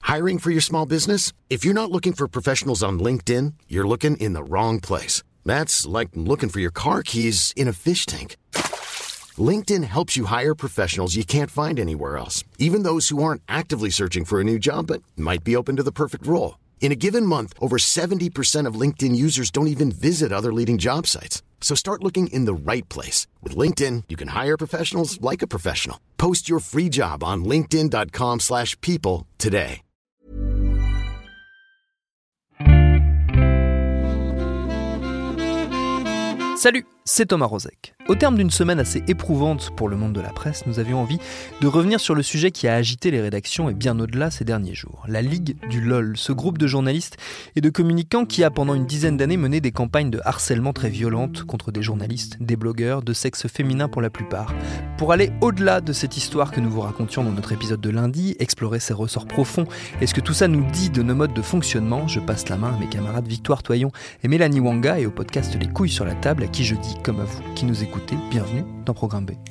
Hiring for your small business? If you're not looking for professionals on LinkedIn, you're looking in the wrong place. That's like looking for your car keys in a fish tank. LinkedIn helps you hire professionals you can't find anywhere else, even those who aren't actively searching for a new job but might be open to the perfect role. In a given month, over 70% of LinkedIn users don't even visit other leading job sites. So start looking in the right place. With LinkedIn, you can hire professionals like a professional. Post your free job on linkedin.com/people today. Salut, c'est Thomas Rozek. Au terme d'une semaine assez éprouvante pour le monde de la presse, nous avions envie de revenir sur le sujet qui a agité les rédactions et bien au-delà ces derniers jours. La Ligue du LOL, ce groupe de journalistes et de communicants qui a pendant une dizaine d'années mené des campagnes de harcèlement très violentes contre des journalistes, des blogueurs, de sexe féminin pour la plupart. Pour aller au-delà de cette histoire que nous vous racontions dans notre épisode de lundi, explorer ses ressorts profonds et ce que tout ça nous dit de nos modes de fonctionnement, je passe la main à mes camarades Victoire Toyon et Mélanie Wanga et au podcast Les Couilles sur la table, à qui je dis, comme à vous qui nous écoutez, bienvenue dans Programme B.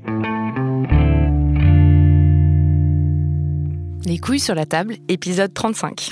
Les couilles sur la table, épisode 35.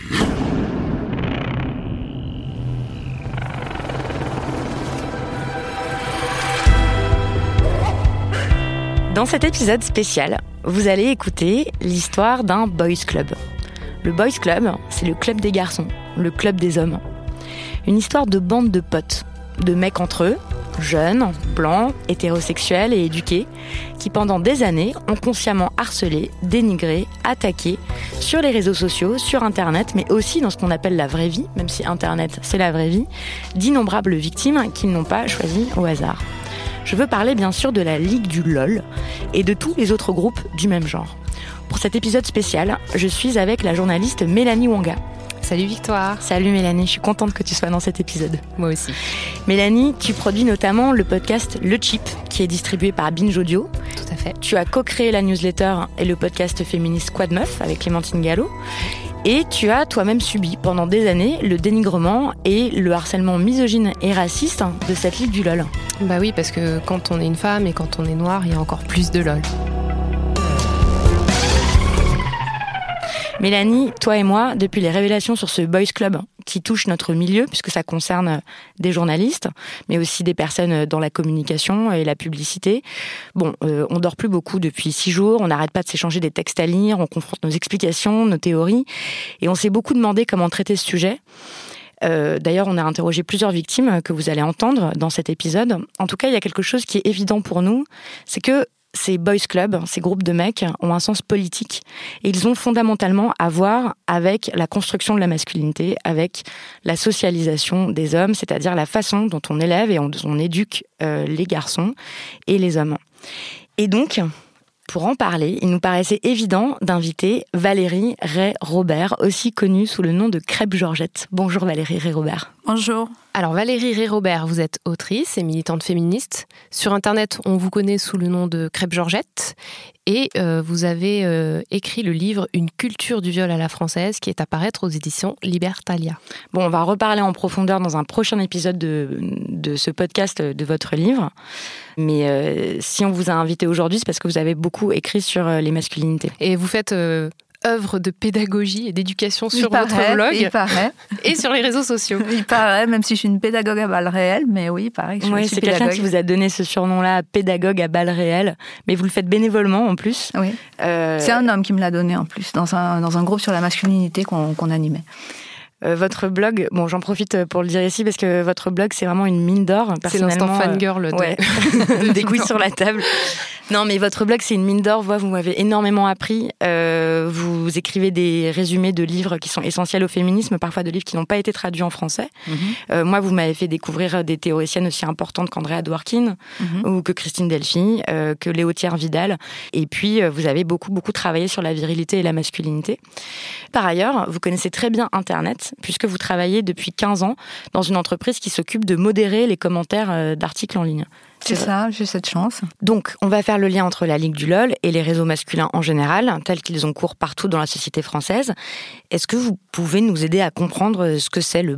Dans cet épisode spécial, vous allez écouter l'histoire d'un boys club. Le boys club, c'est le club des garçons, le club des hommes. Une histoire de bande de potes, de mecs entre eux, jeunes, blancs, hétérosexuels et éduqués, qui pendant des années ont consciemment harcelé, dénigré, attaqué sur les réseaux sociaux, sur Internet, mais aussi dans ce qu'on appelle la vraie vie, même si Internet c'est la vraie vie, d'innombrables victimes qu'ils n'ont pas choisies au hasard. Je veux parler bien sûr de la Ligue du LOL et de tous les autres groupes du même genre. Pour cet épisode spécial, je suis avec la journaliste Mélanie Wanga. Salut Victoire. Salut Mélanie, je suis contente que tu sois dans cet épisode. Moi aussi. Mélanie, tu produis notamment le podcast Le Chip, qui est distribué par Binge Audio. Tout à fait. Tu as co-créé la newsletter et le podcast féministe Quad Meuf avec Clémentine Gallo. Et tu as toi-même subi pendant des années le dénigrement et le harcèlement misogyne et raciste de cette Ligue du LOL. Bah oui, parce que quand on est une femme et quand on est noire, il y a encore plus de LOL. Mélanie, toi et moi, depuis les révélations sur ce boys club qui touche notre milieu, puisque ça concerne des journalistes, mais aussi des personnes dans la communication et la publicité. On dort plus beaucoup depuis 6 jours, on n'arrête pas de s'échanger des textes à lire, on confronte nos explications, nos théories, et on s'est beaucoup demandé comment traiter ce sujet. D'ailleurs, on a interrogé plusieurs victimes que vous allez entendre dans cet épisode. En tout cas, il y a quelque chose qui est évident pour nous, c'est que ces boys clubs, ces groupes de mecs, ont un sens politique et ils ont fondamentalement à voir avec la construction de la masculinité, avec la socialisation des hommes, c'est-à-dire la façon dont on élève et on éduque les garçons et les hommes. Et donc, pour en parler, il nous paraissait évident d'inviter Valérie Ray-Robert, aussi connue sous le nom de Crêpe Georgette. Bonjour Valérie Ray-Robert. Bonjour. Alors Valérie Ray-Robert, vous êtes autrice et militante féministe. Sur Internet, on vous connaît sous le nom de Crêpe Georgette. Et vous avez écrit le livre « Une culture du viol à la française » qui est à paraître aux éditions Libertalia. Bon, on va reparler en profondeur dans un prochain épisode de ce podcast de votre livre. Mais si on vous a invité aujourd'hui, c'est parce que vous avez beaucoup écrit sur les masculinités. Et vous faites œuvre de pédagogie et d'éducation sur votre blog. Il paraît. Et sur les réseaux sociaux. Il paraît, même si je suis une pédagogue à balles réelles, mais oui, il paraît que je suis c'est pédagogue. quelqu'un qui vous a donné ce surnom-là, pédagogue à balles réelles, mais vous le faites bénévolement en plus. Oui. C'est un homme qui me l'a donné en plus, dans un groupe sur la masculinité qu'on animait. Votre blog, j'en profite pour le dire ici parce que votre blog c'est vraiment une mine d'or. C'est l'instant fangirl des couilles sur la table. Non, mais votre blog c'est une mine d'or. Vous m'avez énormément appris. Vous écrivez des résumés de livres qui sont essentiels au féminisme, parfois de livres qui n'ont pas été traduits en français. Moi, vous m'avez fait découvrir des théoriciennes aussi importantes qu'Andrea Dworkin ou que Christine Delphi, que Léotière Vidal. Et puis, vous avez beaucoup travaillé sur la virilité et la masculinité. Par ailleurs, vous connaissez très bien Internet, puisque vous travaillez depuis 15 ans dans une entreprise qui s'occupe de modérer les commentaires d'articles en ligne. C'est ça, j'ai cette chance. Donc, on va faire le lien entre la Ligue du LOL et les réseaux masculins en général, tels qu'ils ont cours partout dans la société française. Est-ce que vous pouvez nous aider à comprendre ce que c'est le Boys Club ?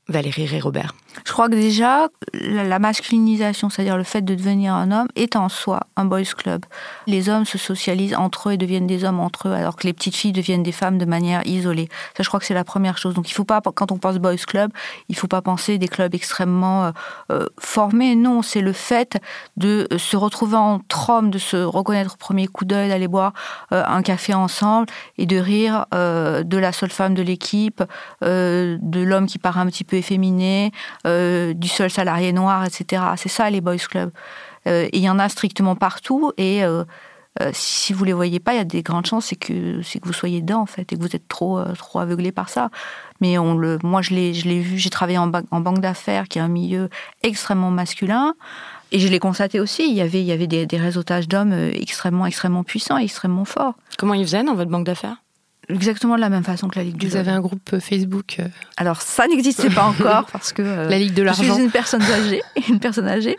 Valérie Rey-Robert? Je crois que déjà, la masculinisation, c'est-à-dire le fait de devenir un homme, est en soi un boys club. Les hommes se socialisent entre eux et deviennent des hommes entre eux, alors que les petites filles deviennent des femmes de manière isolée. Ça, je crois que c'est la première chose. Donc, il ne faut pas, quand on pense boys club, il ne faut pas penser des clubs extrêmement formés. Non, c'est le fait de se retrouver entre hommes, de se reconnaître au premier coup d'œil, d'aller boire un café ensemble et de rire de la seule femme de l'équipe, de l'homme qui paraît un petit peu efféminé, du seul salarié noir, etc. C'est ça les boys clubs. Et il y en a strictement partout. Et si vous les voyez pas, il y a des grandes chances c'est que vous soyez dedans en fait et que vous êtes trop aveuglé par ça. Mais moi je l'ai vu. J'ai travaillé en banque d'affaires, qui est un milieu extrêmement masculin. Et je l'ai constaté aussi. Il y avait des réseautages d'hommes extrêmement puissants et extrêmement forts. Comment ils faisaient dans votre banque d'affaires? Exactement de la même façon que la Ligue du LOL. Vous avez un groupe Facebook Alors, ça n'existait pas encore parce que la Ligue de l'argent. Je suis une personne âgée,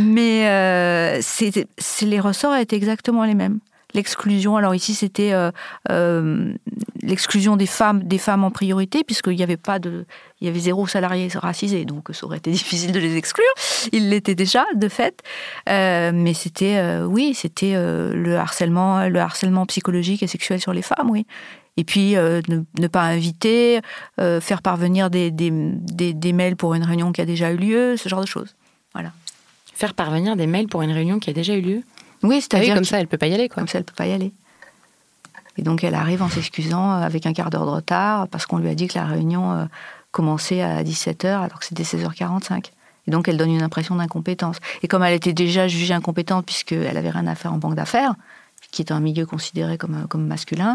mais les ressorts étaient exactement les mêmes. L'exclusion, alors ici c'était l'exclusion des femmes en priorité, puisqu'il y avait il y avait 0 salariés racisés, donc ça aurait été difficile de les exclure. Ils l'étaient déjà, de fait. Mais c'était le harcèlement psychologique et sexuel sur les femmes, oui. Et puis, ne pas inviter, faire parvenir des mails pour une réunion qui a déjà eu lieu, ce genre de choses. Voilà. Faire parvenir des mails pour une réunion qui a déjà eu lieu? Oui, c'est-à-dire comme ça, elle ne peut pas y aller, quoi. Comme ça, elle ne peut pas y aller. Et donc, elle arrive en s'excusant avec un quart d'heure de retard parce qu'on lui a dit que la réunion commençait à 17h alors que c'était 16h45. Et donc, elle donne une impression d'incompétence. Et comme elle était déjà jugée incompétente puisqu'elle n'avait rien à faire en banque d'affaires, qui est un milieu considéré comme masculin...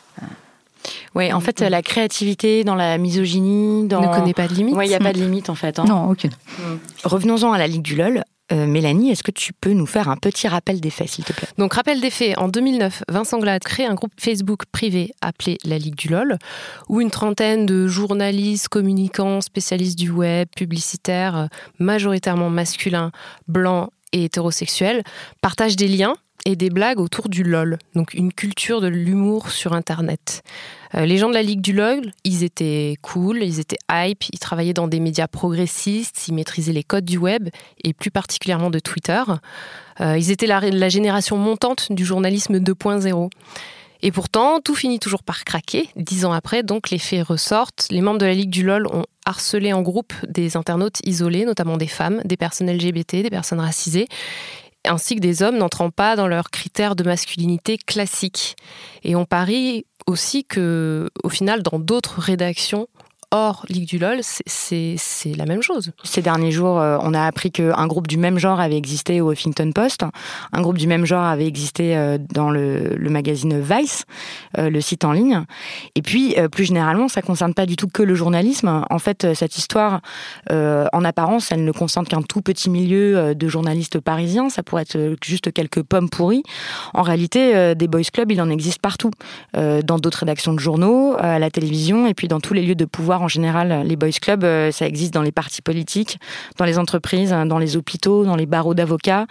Oui, en fait, la créativité dans la misogynie... Ne connaît pas de limite. Oui, il n'y a pas de limite, en fait. Hein. Non, aucune. Revenons-en à la Ligue du LOL. Mélanie, est-ce que tu peux nous faire un petit rappel des faits, s'il te plaît? Donc, rappel des faits, en 2009, Vincent Glade crée un groupe Facebook privé appelé la Ligue du LOL, où une trentaine de journalistes, communicants, spécialistes du web, publicitaires, majoritairement masculins, blancs et hétérosexuels, partagent des liens et des blagues autour du LOL, donc une culture de l'humour sur Internet. Les gens de la Ligue du LOL, ils étaient cool, ils étaient hype, ils travaillaient dans des médias progressistes, ils maîtrisaient les codes du web, et plus particulièrement de Twitter. Ils étaient la génération montante du journalisme 2.0. Et pourtant, tout finit toujours par craquer. 10 ans après, donc, les faits ressortent. Les membres de la Ligue du LOL ont harcelé en groupe des internautes isolés, notamment des femmes, des personnes LGBT, des personnes racisées, ainsi que des hommes n'entrant pas dans leurs critères de masculinité classiques. Et on parie aussi que, au final, dans d'autres rédactions hors Ligue du LOL, c'est la même chose. Ces derniers jours, on a appris qu'un groupe du même genre avait existé au Huffington Post. Un groupe du même genre avait existé dans le magazine Vice, le site en ligne. Et puis, plus généralement, ça ne concerne pas du tout que le journalisme. En fait, cette histoire, en apparence, elle ne concerne qu'un tout petit milieu de journalistes parisiens. Ça pourrait être juste quelques pommes pourries. En réalité, des boys clubs, il en existe partout. Dans d'autres rédactions de journaux, à la télévision, et puis dans tous les lieux de pouvoir en général. Les boys clubs, ça existe dans les partis politiques, dans les entreprises, dans les hôpitaux, dans les barreaux d'avocats.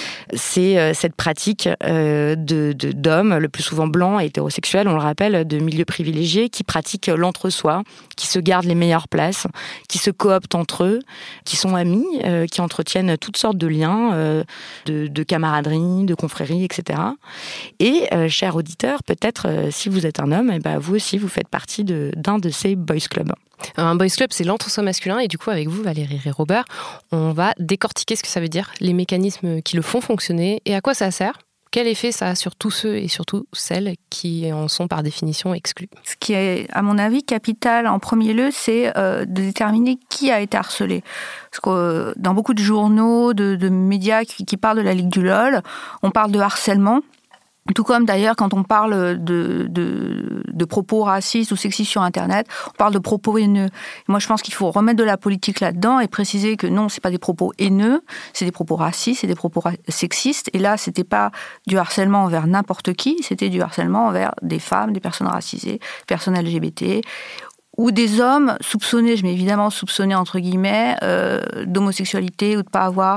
C'est cette pratique d'hommes, le plus souvent blancs et hétérosexuels, on le rappelle, de milieux privilégiés, qui pratiquent l'entre-soi, qui se gardent les meilleures places, qui se cooptent entre eux, qui sont amis, qui entretiennent toutes sortes de liens, de camaraderie, de confrérie, etc. Et, chers auditeurs, peut-être, si vous êtes un homme, et ben, vous aussi, vous faites partie d'un de ces boys clubs. Un boys club, c'est l'entre-soi masculin, et du coup, avec vous, Valérie Rey-Robert, on va décortiquer ce que ça veut dire, les mécanismes qui le font fonctionner, et à quoi ça sert. Quel effet ça a sur tous ceux et surtout celles qui en sont par définition exclus? Ce qui est, à mon avis, capital en premier lieu, c'est de déterminer qui a été harcelé. Parce que dans beaucoup de journaux, de médias qui parlent de la Ligue du LOL, on parle de harcèlement. Tout comme d'ailleurs quand on parle de propos racistes ou sexistes sur Internet, on parle de propos haineux. Moi je pense qu'il faut remettre de la politique là-dedans et préciser que non, c'est pas des propos haineux, c'est des propos racistes, c'est des propos sexistes. Et là, c'était pas du harcèlement envers n'importe qui, c'était du harcèlement envers des femmes, des personnes racisées, des personnes LGBT, ou des hommes soupçonnés, je mets évidemment soupçonnés entre guillemets, d'homosexualité ou de pas avoir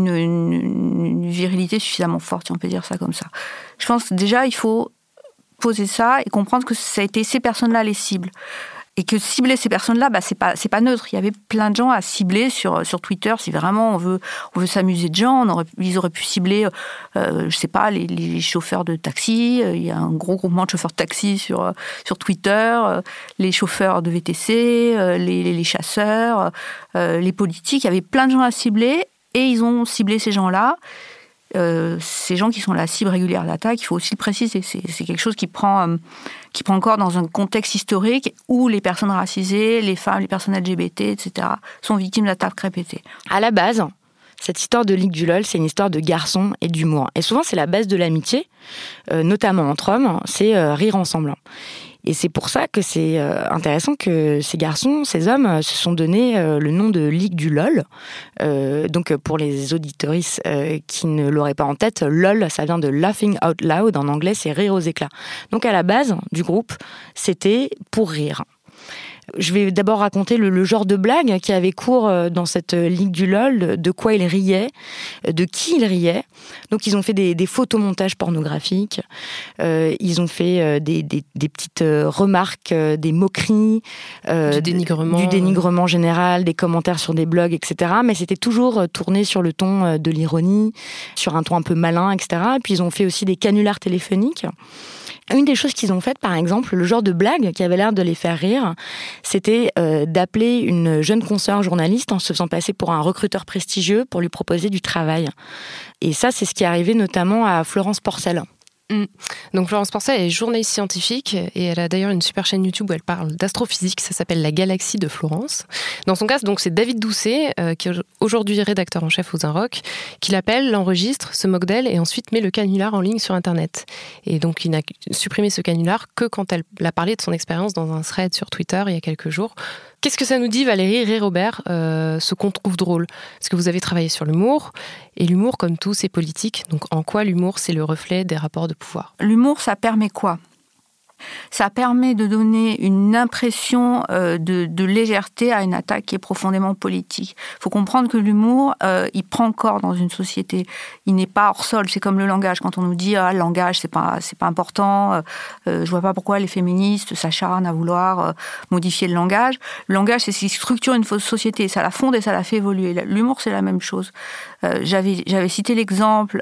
une virilité suffisamment forte, si on peut dire ça comme ça. Je pense que déjà, il faut poser ça et comprendre que ça a été ces personnes-là les cibles. Et que cibler ces personnes-là, c'est pas neutre. Il y avait plein de gens à cibler sur Twitter. Si vraiment on veut s'amuser de gens, ils auraient pu cibler, je sais pas, les chauffeurs de taxi. Il y a un gros groupement de chauffeurs de taxi sur Twitter, les chauffeurs de VTC, les chasseurs, les politiques. Il y avait plein de gens à cibler et ils ont ciblé ces gens-là. Ces gens qui sont la cible régulière d'attaque, il faut aussi le préciser. C'est quelque chose qui prend corps dans un contexte historique où les personnes racisées, les femmes, les personnes LGBT, etc., sont victimes d'attaques répétées. À la base, cette histoire de Ligue du LOL, c'est une histoire de garçons et d'humour. Et souvent, c'est la base de l'amitié, notamment entre hommes, c'est rire ensemble. Et c'est pour ça que c'est intéressant que ces garçons, ces hommes, se sont donné le nom de Ligue du LOL. Donc pour les auditoristes qui ne l'auraient pas en tête, LOL, ça vient de Laughing Out Loud, en anglais c'est rire aux éclats. Donc à la base du groupe, c'était pour rire. Je vais d'abord raconter le genre de blague qui avait cours dans cette Ligue du LOL, de quoi ils riaient, de qui ils riaient. Donc ils ont fait des photomontages pornographiques, ils ont fait des petites remarques, des moqueries, du dénigrement général, des commentaires sur des blogs, etc. Mais c'était toujours tourné sur le ton de l'ironie, sur un ton un peu malin, etc. Et puis ils ont fait aussi des canulars téléphoniques. Une des choses qu'ils ont faites, par exemple, le genre de blague qui avait l'air de les faire rire, c'était d'appeler une jeune consoeur journaliste en se faisant passer pour un recruteur prestigieux pour lui proposer du travail. Et ça, c'est ce qui est arrivé notamment à Florence Porcel. Donc Florence Porcel est journaliste scientifique et elle a d'ailleurs une super chaîne YouTube où elle parle d'astrophysique, ça s'appelle La Galaxie de Florence. Dans son cas, donc, c'est David Doucet, qui est aujourd'hui rédacteur en chef aux Inrocks, qui l'appelle, l'enregistre, se moque d'elle et ensuite met le canular en ligne sur Internet. Et donc il n'a supprimé ce canular que quand elle a parlé de son expérience dans un thread sur Twitter il y a quelques jours. Qu'est-ce que ça nous dit, Valérie Rey-Robert, ce qu'on trouve drôle ? Parce que vous avez travaillé sur l'humour, et l'humour, comme tout, c'est politique. Donc en quoi l'humour, c'est le reflet des rapports de pouvoir ? L'humour, ça permet quoi ? Ça permet de donner une impression de légèreté à une attaque qui est profondément politique. Il faut comprendre que l'humour, il prend corps dans une société. Il n'est pas hors sol. C'est comme le langage. Quand on nous dit le langage, c'est pas important. Je vois pas pourquoi les féministes s'acharnent à vouloir modifier le langage. Le langage, c'est ce qui structure une société. Ça la fonde et ça la fait évoluer. L'humour, c'est la même chose. J'avais cité l'exemple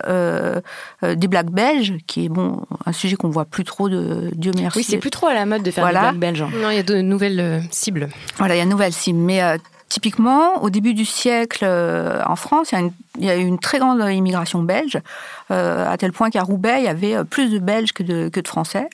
des blagues belges, qui est un sujet qu'on voit plus trop de Dieu merci. Oui, c'est plus trop à la mode de faire des blagues belges. Non, il y a de nouvelles cibles. Voilà, il y a de nouvelles cibles. Mais typiquement, au début du siècle, en France, il y a eu une très grande immigration belge, à tel point qu'à Roubaix, il y avait plus de Belges que de Français,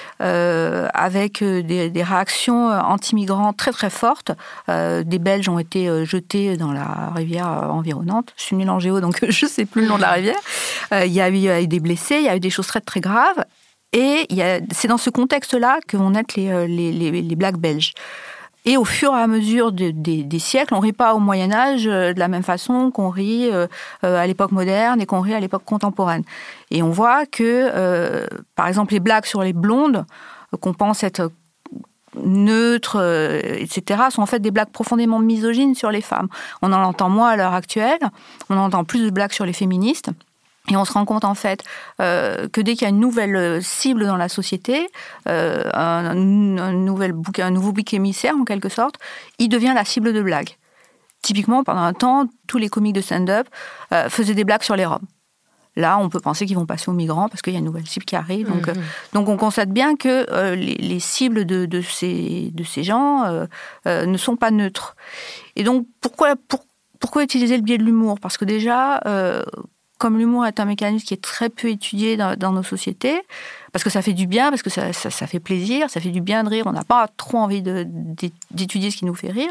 avec des réactions anti-migrants très très fortes. Des Belges ont été jetés dans la rivière environnante. Je suis nulle en géo, donc je ne sais plus le nom de la rivière. Il y a eu des blessés, il y a eu des choses très très graves. Et c'est dans ce contexte-là que vont naître les blagues belges. Et au fur et à mesure des siècles, on ne rit pas au Moyen-Âge de la même façon qu'on rit à l'époque moderne et qu'on rit à l'époque contemporaine. Et on voit que, par exemple, les blagues sur les blondes, qu'on pense être neutres, etc., sont en fait des blagues profondément misogynes sur les femmes. On en entend moins à l'heure actuelle, on entend plus de blagues sur les féministes. Et on se rend compte, en fait, que dès qu'il y a une nouvelle cible dans la société, un nouveau bouc émissaire, en quelque sorte, il devient la cible de blagues. Typiquement, pendant un temps, tous les comiques de stand-up faisaient des blagues sur les Roms. Là, on peut penser qu'ils vont passer aux migrants parce qu'il y a une nouvelle cible qui arrive. Donc on constate bien que les cibles de ces gens ne sont pas neutres. Et donc, pourquoi utiliser le biais de l'humour ? Parce que déjà... comme l'humour est un mécanisme qui est très peu étudié dans nos sociétés, parce que ça fait du bien, parce que ça fait plaisir, ça fait du bien de rire, on n'a pas trop envie d'étudier ce qui nous fait rire,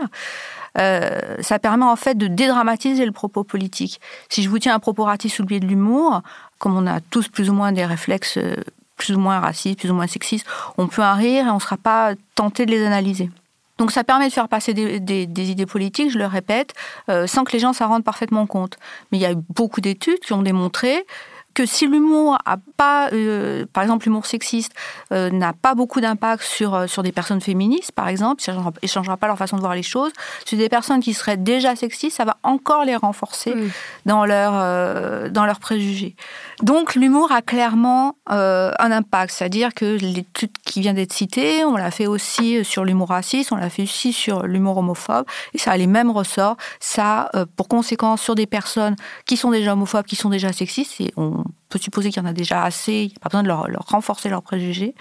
ça permet en fait de dédramatiser le propos politique. Si je vous tiens un propos raciste sous le biais de l'humour, comme on a tous plus ou moins des réflexes plus ou moins racistes, plus ou moins sexistes, on peut en rire et on ne sera pas tenté de les analyser. Donc ça permet de faire passer des idées politiques, je le répète, sans que les gens s'en rendent parfaitement compte. Mais il y a eu beaucoup d'études qui ont démontré que si l'humour pas, par exemple, l'humour sexiste n'a pas beaucoup d'impact sur des personnes féministes, par exemple, ça ne changera pas leur façon de voir les choses. Sur des personnes qui seraient déjà sexistes, ça va encore les renforcer dans leurs préjugés. Donc l'humour a clairement un impact, c'est-à-dire que l'étude qui vient d'être citée, on l'a fait aussi sur l'humour raciste, on l'a fait aussi sur l'humour homophobe, et ça a les mêmes ressorts. Ça a pour conséquence sur des personnes qui sont déjà homophobes, qui sont déjà sexistes, et on peut supposer qu'il y en a déjà assez, il n'y a pas besoin de leur renforcer leurs préjugés,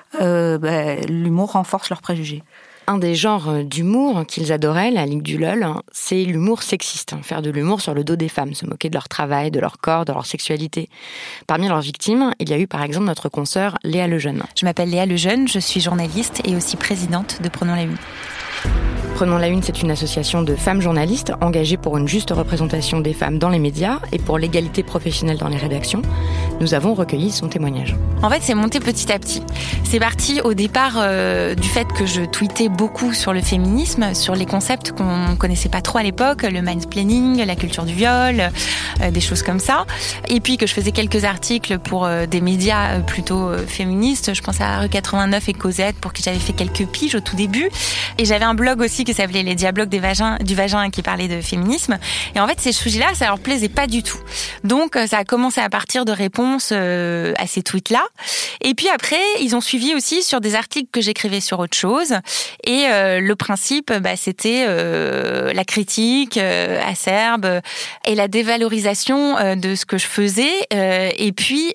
l'humour renforce leurs préjugés. Un des genres d'humour qu'ils adoraient, la Ligue du LOL, c'est l'humour sexiste. Faire de l'humour sur le dos des femmes, se moquer de leur travail, de leur corps, de leur sexualité. Parmi leurs victimes, il y a eu par exemple notre consoeur Léa Lejeune. Je m'appelle Léa Lejeune, je suis journaliste et aussi présidente de Prenons la Une. Prenons la Une, c'est une association de femmes journalistes engagées pour une juste représentation des femmes dans les médias et pour l'égalité professionnelle dans les rédactions. Nous avons recueilli son témoignage. En fait, c'est monté petit à petit. C'est parti au départ du fait que je tweetais beaucoup sur le féminisme, sur les concepts qu'on connaissait pas trop à l'époque, le mansplaining, la culture du viol, des choses comme ça. Et puis que je faisais quelques articles pour des médias plutôt féministes. Je pense à Re89 et Cosette pour qui j'avais fait quelques piges au tout début. Et j'avais un blog aussi qui s'appelait Les Diablogues du vagin qui parlait de féminisme. Et en fait, ces sujets-là, ça leur plaisait pas du tout. Donc, ça a commencé à partir de réponses à ces tweets-là. Et puis après, ils ont suivi aussi sur des articles que j'écrivais sur autre chose. Et le principe, c'était la critique acerbe et la dévalorisation de ce que je faisais. Et puis,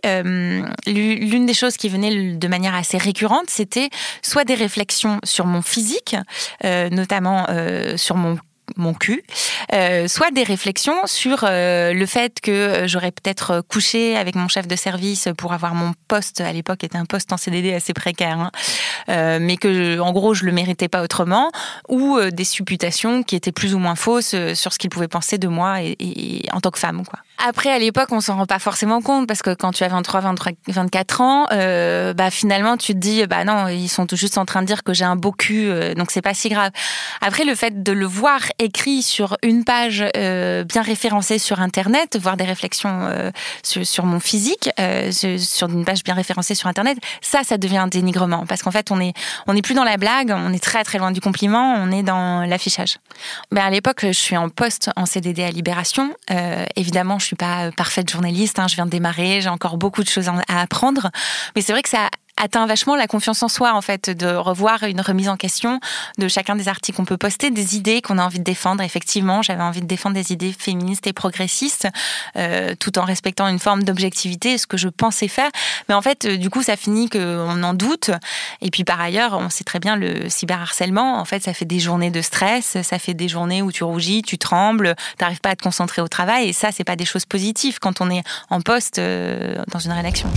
l'une des choses qui venait de manière assez récurrente, c'était soit des réflexions sur mon physique, notamment sur mon cul, soit des réflexions sur le fait que j'aurais peut-être couché avec mon chef de service pour avoir mon poste, à l'époque était un poste en CDD assez précaire, mais que en gros je le méritais pas autrement, ou des supputations qui étaient plus ou moins fausses sur ce qu'il pouvait penser de moi et en tant que femme, quoi. Après, à l'époque, on s'en rend pas forcément compte parce que quand tu as 23, 24 ans, finalement, tu te dis, non, ils sont tout juste en train de dire que j'ai un beau cul, donc c'est pas si grave. Après, le fait de le voir écrit sur une page bien référencée sur Internet, voir des réflexions sur mon physique, sur une page bien référencée sur Internet, ça devient un dénigrement parce qu'en fait, on est plus dans la blague, on est très très loin du compliment, on est dans l'affichage. À l'époque, je suis en poste en CDD à Libération. Évidemment, je suis pas parfaite journaliste, je viens de démarrer, j'ai encore beaucoup de choses à apprendre, mais c'est vrai que ça atteint vachement la confiance en soi, en fait, de revoir une remise en question de chacun des articles qu'on peut poster, des idées qu'on a envie de défendre. Effectivement, j'avais envie de défendre des idées féministes et progressistes, tout en respectant une forme d'objectivité, ce que je pensais faire. Mais en fait, du coup, ça finit qu'on en doute. Et puis, par ailleurs, on sait très bien le cyberharcèlement. En fait, ça fait des journées de stress, ça fait des journées où tu rougis, tu trembles, t'arrives pas à te concentrer au travail. Et ça, c'est pas des choses positives quand on est en poste dans une rédaction.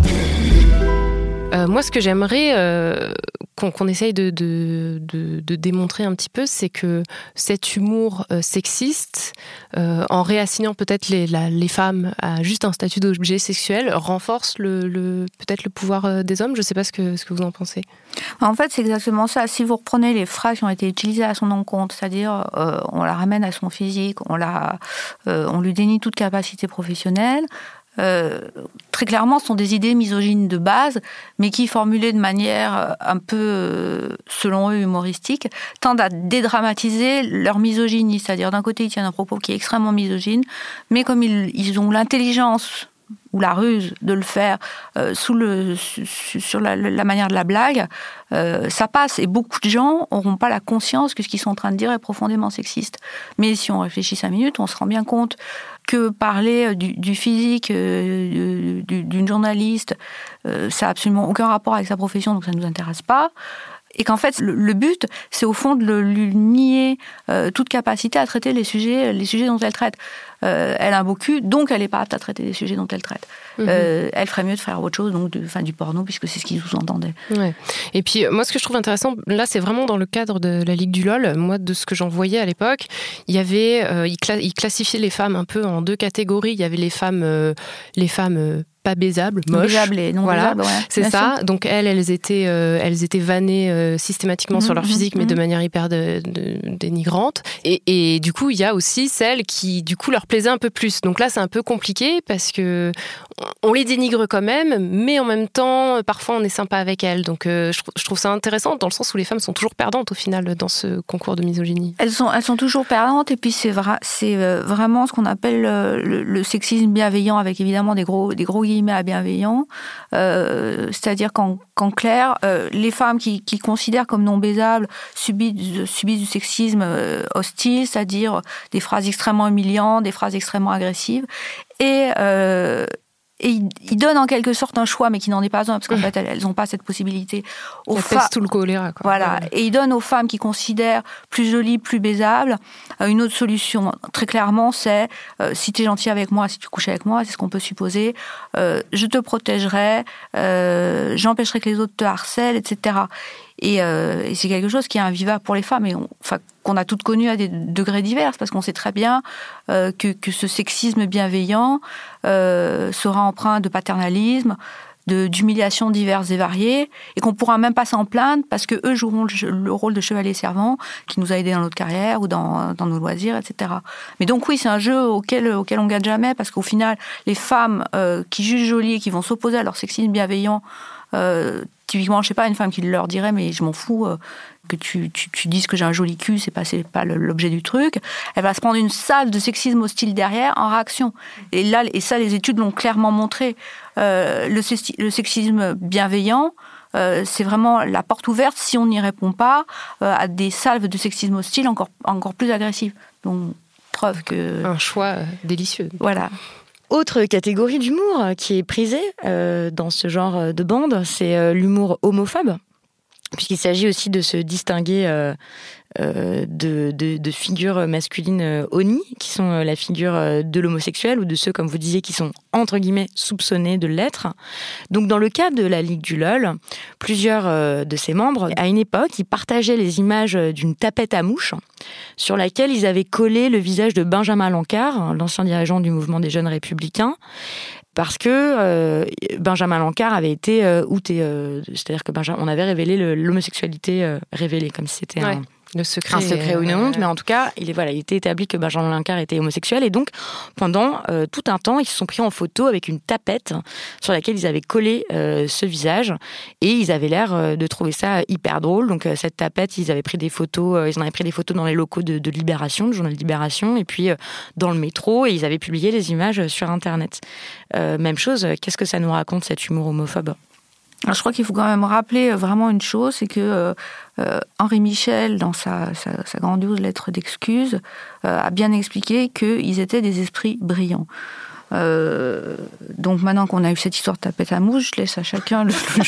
Moi, ce que j'aimerais qu'on essaye de démontrer un petit peu, c'est que cet humour sexiste, en réassignant peut-être les femmes à juste un statut d'objet sexuel, renforce peut-être le pouvoir des hommes. Je ne sais pas ce que vous en pensez. En fait, c'est exactement ça. Si vous reprenez les phrases qui ont été utilisées à son encontre, c'est-à-dire on la ramène à son physique, on lui dénie toute capacité professionnelle, très clairement, ce sont des idées misogynes de base, mais qui, formulées de manière un peu, selon eux, humoristique, tendent à dédramatiser leur misogynie. C'est-à-dire, d'un côté, ils tiennent un propos qui est extrêmement misogyne, mais comme ils ont l'intelligence ou la ruse de le faire sur la manière de la blague, ça passe. Et beaucoup de gens n'auront pas la conscience que ce qu'ils sont en train de dire est profondément sexiste. Mais si on réfléchit 5 minutes, on se rend bien compte que parler du physique d'une journaliste, ça n'a absolument aucun rapport avec sa profession, donc ça ne nous intéresse pas. Et qu'en fait, le but, c'est au fond de lui nier toute capacité à traiter les sujets dont elle traite. Elle a un beau cul, donc elle n'est pas apte à traiter les sujets dont elle traite. Elle ferait mieux de faire autre chose, donc du porno, puisque c'est ce qu'ils sous-entendaient. Ouais. Et puis, moi, ce que je trouve intéressant, là, c'est vraiment dans le cadre de la Ligue du LOL. Moi, de ce que j'en voyais à l'époque, il y avait, ils classifiaient les femmes un peu en 2 catégories. Il y avait les femmes pas baisables, moches. Baisables et non voilà, baisables, ouais. c'est Bien ça. sûr. Donc elles étaient vannées systématiquement sur leur physique, mais de manière hyper dénigrante. Et du coup, il y a aussi celles qui, du coup, leur plaisaient un peu plus. Donc là, c'est un peu compliqué parce que on les dénigre quand même, mais en même temps, parfois, on est sympa avec elles. Donc je trouve ça intéressant dans le sens où les femmes sont toujours perdantes au final dans ce concours de misogynie. Elles sont toujours perdantes, et puis c'est vraiment ce qu'on appelle le sexisme bienveillant, avec évidemment des gros guillemets à bienveillant. C'est-à-dire qu'en clair, les femmes qui considèrent comme non baisables subissent du sexisme hostile, c'est-à-dire des phrases extrêmement humiliantes, des phrases extrêmement agressives, et ils donnent en quelque sorte un choix, mais qui n'en est pas un, parce qu'en fait, elles n'ont pas cette possibilité. Elles pèsent tout le choléra, quoi. Voilà. Et ils donnent aux femmes qui considèrent plus jolies, plus baisables, une autre solution. Très clairement, c'est si tu es gentil avec moi, si tu couches avec moi, c'est ce qu'on peut supposer, je te protégerai, j'empêcherai que les autres te harcèlent, etc. Et c'est quelque chose qui est invivable pour les femmes, et qu'on a toutes connues à des degrés divers, parce qu'on sait très bien que ce sexisme bienveillant sera empreint de paternalisme, d'humiliations diverses et variées, et qu'on ne pourra même pas s'en plaindre, parce qu'eux joueront le rôle de chevalier servant qui nous a aidés dans notre carrière ou dans nos loisirs, etc. Mais donc oui, c'est un jeu auquel on ne gagne jamais, parce qu'au final, les femmes qui jugent jolies et qui vont s'opposer à leur sexisme bienveillant, typiquement, je sais pas, une femme qui leur dirait mais je m'en fous que tu dises que j'ai un joli cul, c'est pas l'objet du truc. Elle va se prendre une salve de sexisme hostile derrière en réaction. Et ça, les études l'ont clairement montré. Le sexisme bienveillant, c'est vraiment la porte ouverte si on n'y répond pas à des salves de sexisme hostile encore plus agressives. Donc, preuve que... Un choix délicieux. Voilà. Autre catégorie d'humour qui est prisée dans ce genre de bande, c'est l'humour homophobe, puisqu'il s'agit aussi de se distinguer de figures masculines honnies, qui sont la figure de l'homosexuel, ou de ceux, comme vous disiez, qui sont entre guillemets soupçonnés de l'être. Donc dans le cas de la Ligue du LOL, plusieurs de ses membres, à une époque, ils partageaient les images d'une tapette à mouches sur laquelle ils avaient collé le visage de Benjamin Lancard, l'ancien dirigeant du mouvement des jeunes républicains, parce que Benjamin Lancard avait été outé, c'est-à-dire que on avait révélé l'homosexualité révélée, comme si c'était un secret ou une honte, mais en tout cas, il était établi que Benjamin Lancard était homosexuel, et donc pendant tout un temps, ils se sont pris en photo avec une tapette sur laquelle ils avaient collé ce visage, et ils avaient l'air de trouver ça hyper drôle. Donc cette tapette, ils en avaient pris des photos dans les locaux de Libération, du journal Libération, et puis dans le métro, et ils avaient publié les images sur Internet. Même chose, qu'est-ce que ça nous raconte, cet humour homophobe ? Alors, je crois qu'il faut quand même rappeler vraiment une chose, c'est que Henri Michel, dans sa grandiose lettre d'excuse, a bien expliqué qu'ils étaient des esprits brillants. Donc maintenant qu'on a eu cette histoire de tapette à mouche, je laisse à chacun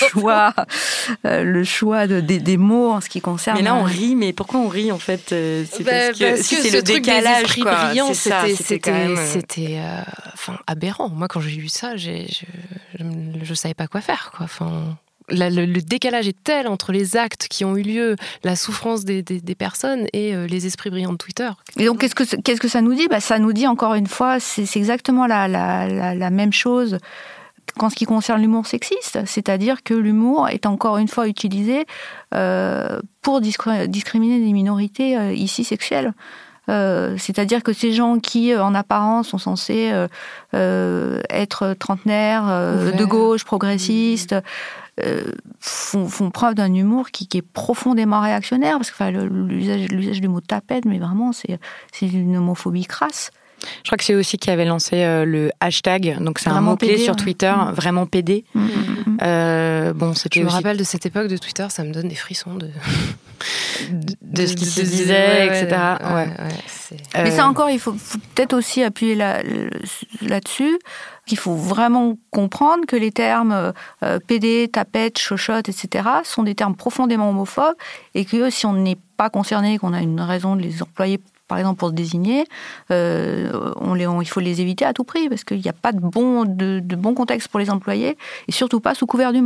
le choix des mots en ce qui concerne. Mais là on rit, mais pourquoi on rit en fait? C'est parce que c'est le décalage, quoi. Brillant, c'était aberrant. Moi quand j'ai lu ça, je savais pas quoi faire, quoi. Le décalage est tel entre les actes qui ont eu lieu, la souffrance des personnes et les esprits brillants de Twitter. Et donc, qu'est-ce que ça nous dit ? Ça nous dit, encore une fois, c'est exactement la même chose qu'en ce qui concerne l'humour sexiste. C'est-à-dire que l'humour est encore une fois utilisé pour discriminer des minorités ici sexuelles. C'est-à-dire que ces gens qui, en apparence, sont censés être trentenaires, de gauche, progressistes, font preuve d'un humour qui est profondément réactionnaire, parce que l'usage du mot tapette, mais vraiment, c'est une homophobie crasse. Je crois que c'est aussi qui avait lancé le hashtag, donc c'est un mot-clé sur Twitter, vraiment PD. Je me rappelle de cette époque de Twitter, ça me donne des frissons de ce qui se disait, etc. Mais ça encore, il faut peut-être aussi appuyer là-dessus, qu'il faut vraiment comprendre que les termes PD, tapette, chochotte, etc. sont des termes profondément homophobes, et que si on n'est pas concerné, qu'on a une raison de les employer, par exemple pour se désigner, il faut les éviter à tout prix, parce qu'il n'y a pas de bon contexte pour les employer, et surtout pas sous couvert d'humour.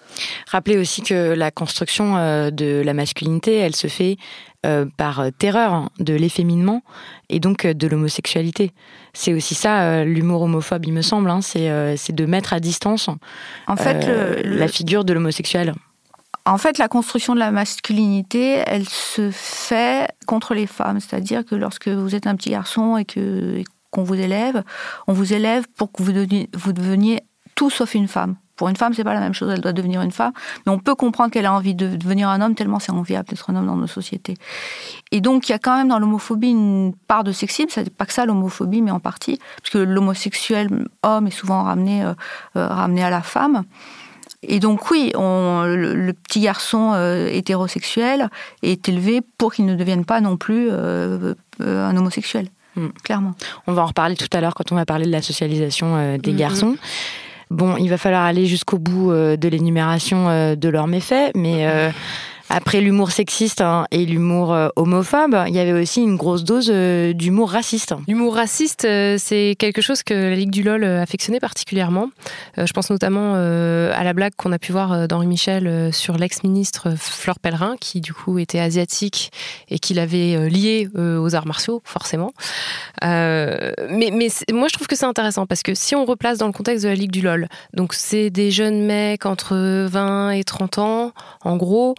Rappelez aussi que la construction de la masculinité, elle se fait par terreur de l'efféminement et donc de l'homosexualité. C'est aussi ça, l'humour homophobe, il me semble, c'est de mettre à distance en fait, la figure de l'homosexuel. En fait, la construction de la masculinité, elle se fait contre les femmes. C'est-à-dire que lorsque vous êtes un petit garçon et qu'on vous élève, on vous élève pour que vous deveniez tout sauf une femme. Pour une femme, c'est pas la même chose, elle doit devenir une femme, mais on peut comprendre qu'elle a envie de devenir un homme tellement c'est enviable d'être un homme dans nos sociétés. Et donc, il y a quand même dans l'homophobie une part de sexisme, c'est pas que ça l'homophobie, mais en partie, parce que l'homosexuel homme est souvent ramené à la femme. Et donc oui, le petit garçon hétérosexuel est élevé pour qu'il ne devienne pas non plus un homosexuel, clairement. On va en reparler tout à l'heure quand on va parler de la socialisation des garçons. Bon, il va falloir aller jusqu'au bout de l'énumération de leurs méfaits, mais après l'humour sexiste et l'humour homophobe, il y avait aussi une grosse dose d'humour raciste. L'humour raciste, c'est quelque chose que la Ligue du LOL affectionnait particulièrement. Je pense notamment à la blague qu'on a pu voir d'Henri Michel sur l'ex-ministre Fleur Pellerin, qui du coup était asiatique et qui l'avait lié aux arts martiaux, forcément. Mais moi, je trouve que c'est intéressant parce que si on replace dans le contexte de la Ligue du LOL, donc c'est des jeunes mecs entre 20 et 30 ans, en gros,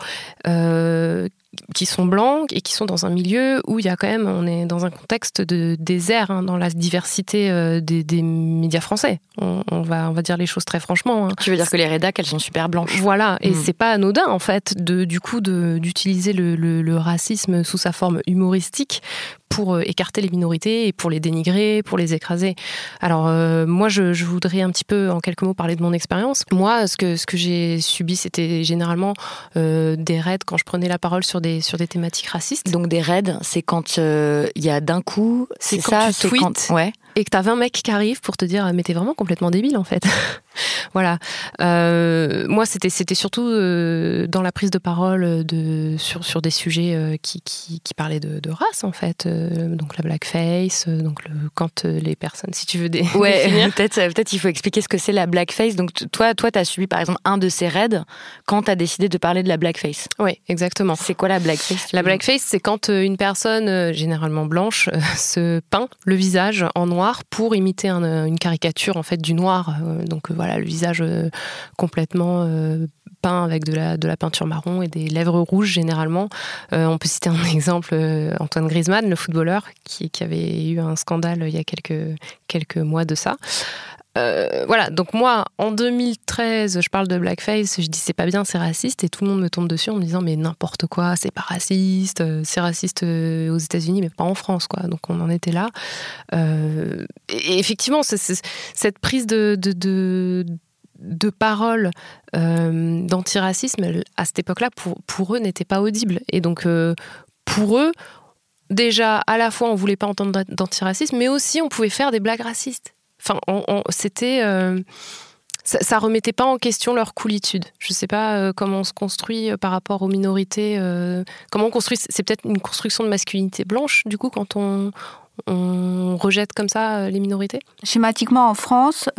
qui sont blancs et qui sont dans un milieu où il y a quand même, on est dans un contexte de désert dans la diversité des médias français. On va dire les choses très franchement. Tu veux dire que les rédacs, elles sont super blanches. Voilà, et c'est pas anodin en fait d'utiliser le racisme sous sa forme humoristique pour écarter les minorités et pour les dénigrer, pour les écraser. Alors moi, je voudrais un petit peu, en quelques mots, parler de mon expérience. Moi, ce que j'ai subi, c'était généralement des raids quand je prenais la parole sur des thématiques racistes. Donc des raids, c'est quand il y a d'un coup... C'est quand tu tweets et que t'as 20 mecs qui arrivent pour te dire « mais t'es vraiment complètement débile, en fait ». Voilà. Moi, c'était surtout dans la prise de parole sur des sujets qui parlaient de race, en fait. Donc la blackface, quand les personnes, si tu veux définir. Peut-être il faut expliquer ce que c'est la blackface. Donc toi, t'as subi par exemple un de ces raids quand t'as décidé de parler de la blackface. Oui, exactement. C'est quoi la blackface ? La blackface, c'est quand une personne, généralement blanche, se peint le visage en noir pour imiter une caricature en fait du noir. Donc voilà, le visage complètement peint avec de la peinture marron et des lèvres rouges généralement. On peut citer un exemple, Antoine Griezmann, le footballeur, qui avait eu un scandale il y a quelques mois de ça. Voilà, donc moi, en 2013, je parle de blackface, je dis c'est pas bien, c'est raciste, et tout le monde me tombe dessus en me disant mais n'importe quoi, c'est pas raciste, c'est raciste aux États-Unis, mais pas en France, quoi. Donc on en était là. Et effectivement, cette prise de parole d'antiracisme, à cette époque-là, pour eux, n'était pas audible. Et donc, pour eux, déjà, à la fois, on voulait pas entendre d'antiracisme, mais aussi, on pouvait faire des blagues racistes. Enfin, c'était... ça remettait pas en question leur coolitude. Je sais pas comment on se construit par rapport aux minorités. Comment on construit... C'est peut-être une construction de masculinité blanche, du coup, quand on rejette comme ça les minorités. Schématiquement, en France...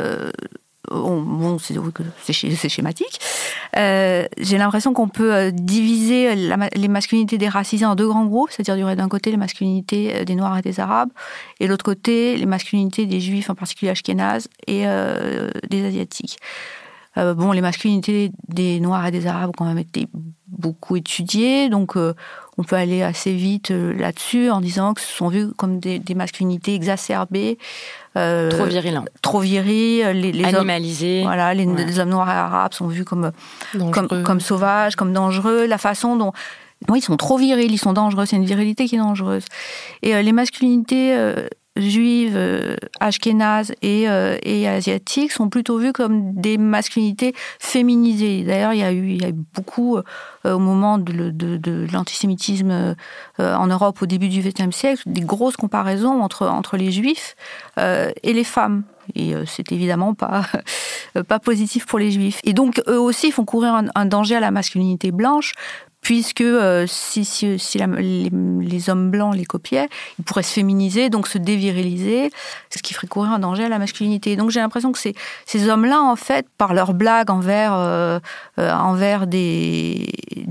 c'est schématique. J'ai l'impression qu'on peut diviser les masculinités des racisés en deux grands groupes, c'est-à-dire il y aurait d'un côté les masculinités des Noirs et des Arabes, et de l'autre côté les masculinités des Juifs, en particulier ashkénazes, et des Asiatiques. Les masculinités des Noirs et des Arabes ont quand même été beaucoup étudiées, donc on peut aller assez vite là-dessus en disant que ce sont vues comme des masculinités exacerbées, trop viril. Trop viril, les animalisés. Hommes, voilà, les hommes noirs et arabes sont vus comme sauvages, comme dangereux. La façon dont ils sont trop virils, ils sont dangereux. C'est une virilité qui est dangereuse. Et les masculinités juives, ashkénazes et asiatiques sont plutôt vues comme des masculinités féminisées. D'ailleurs, il y a eu beaucoup au moment de l'antisémitisme en Europe au début du XXe siècle, des grosses comparaisons entre les juifs et les femmes. Et c'est évidemment pas positif pour les juifs. Et donc, eux aussi font courir un danger à la masculinité blanche puisque si les hommes blancs les copiaient, ils pourraient se féminiser, donc se déviriliser, ce qui ferait courir un danger à la masculinité. Donc j'ai l'impression que ces hommes-là, en fait, par leurs blagues envers des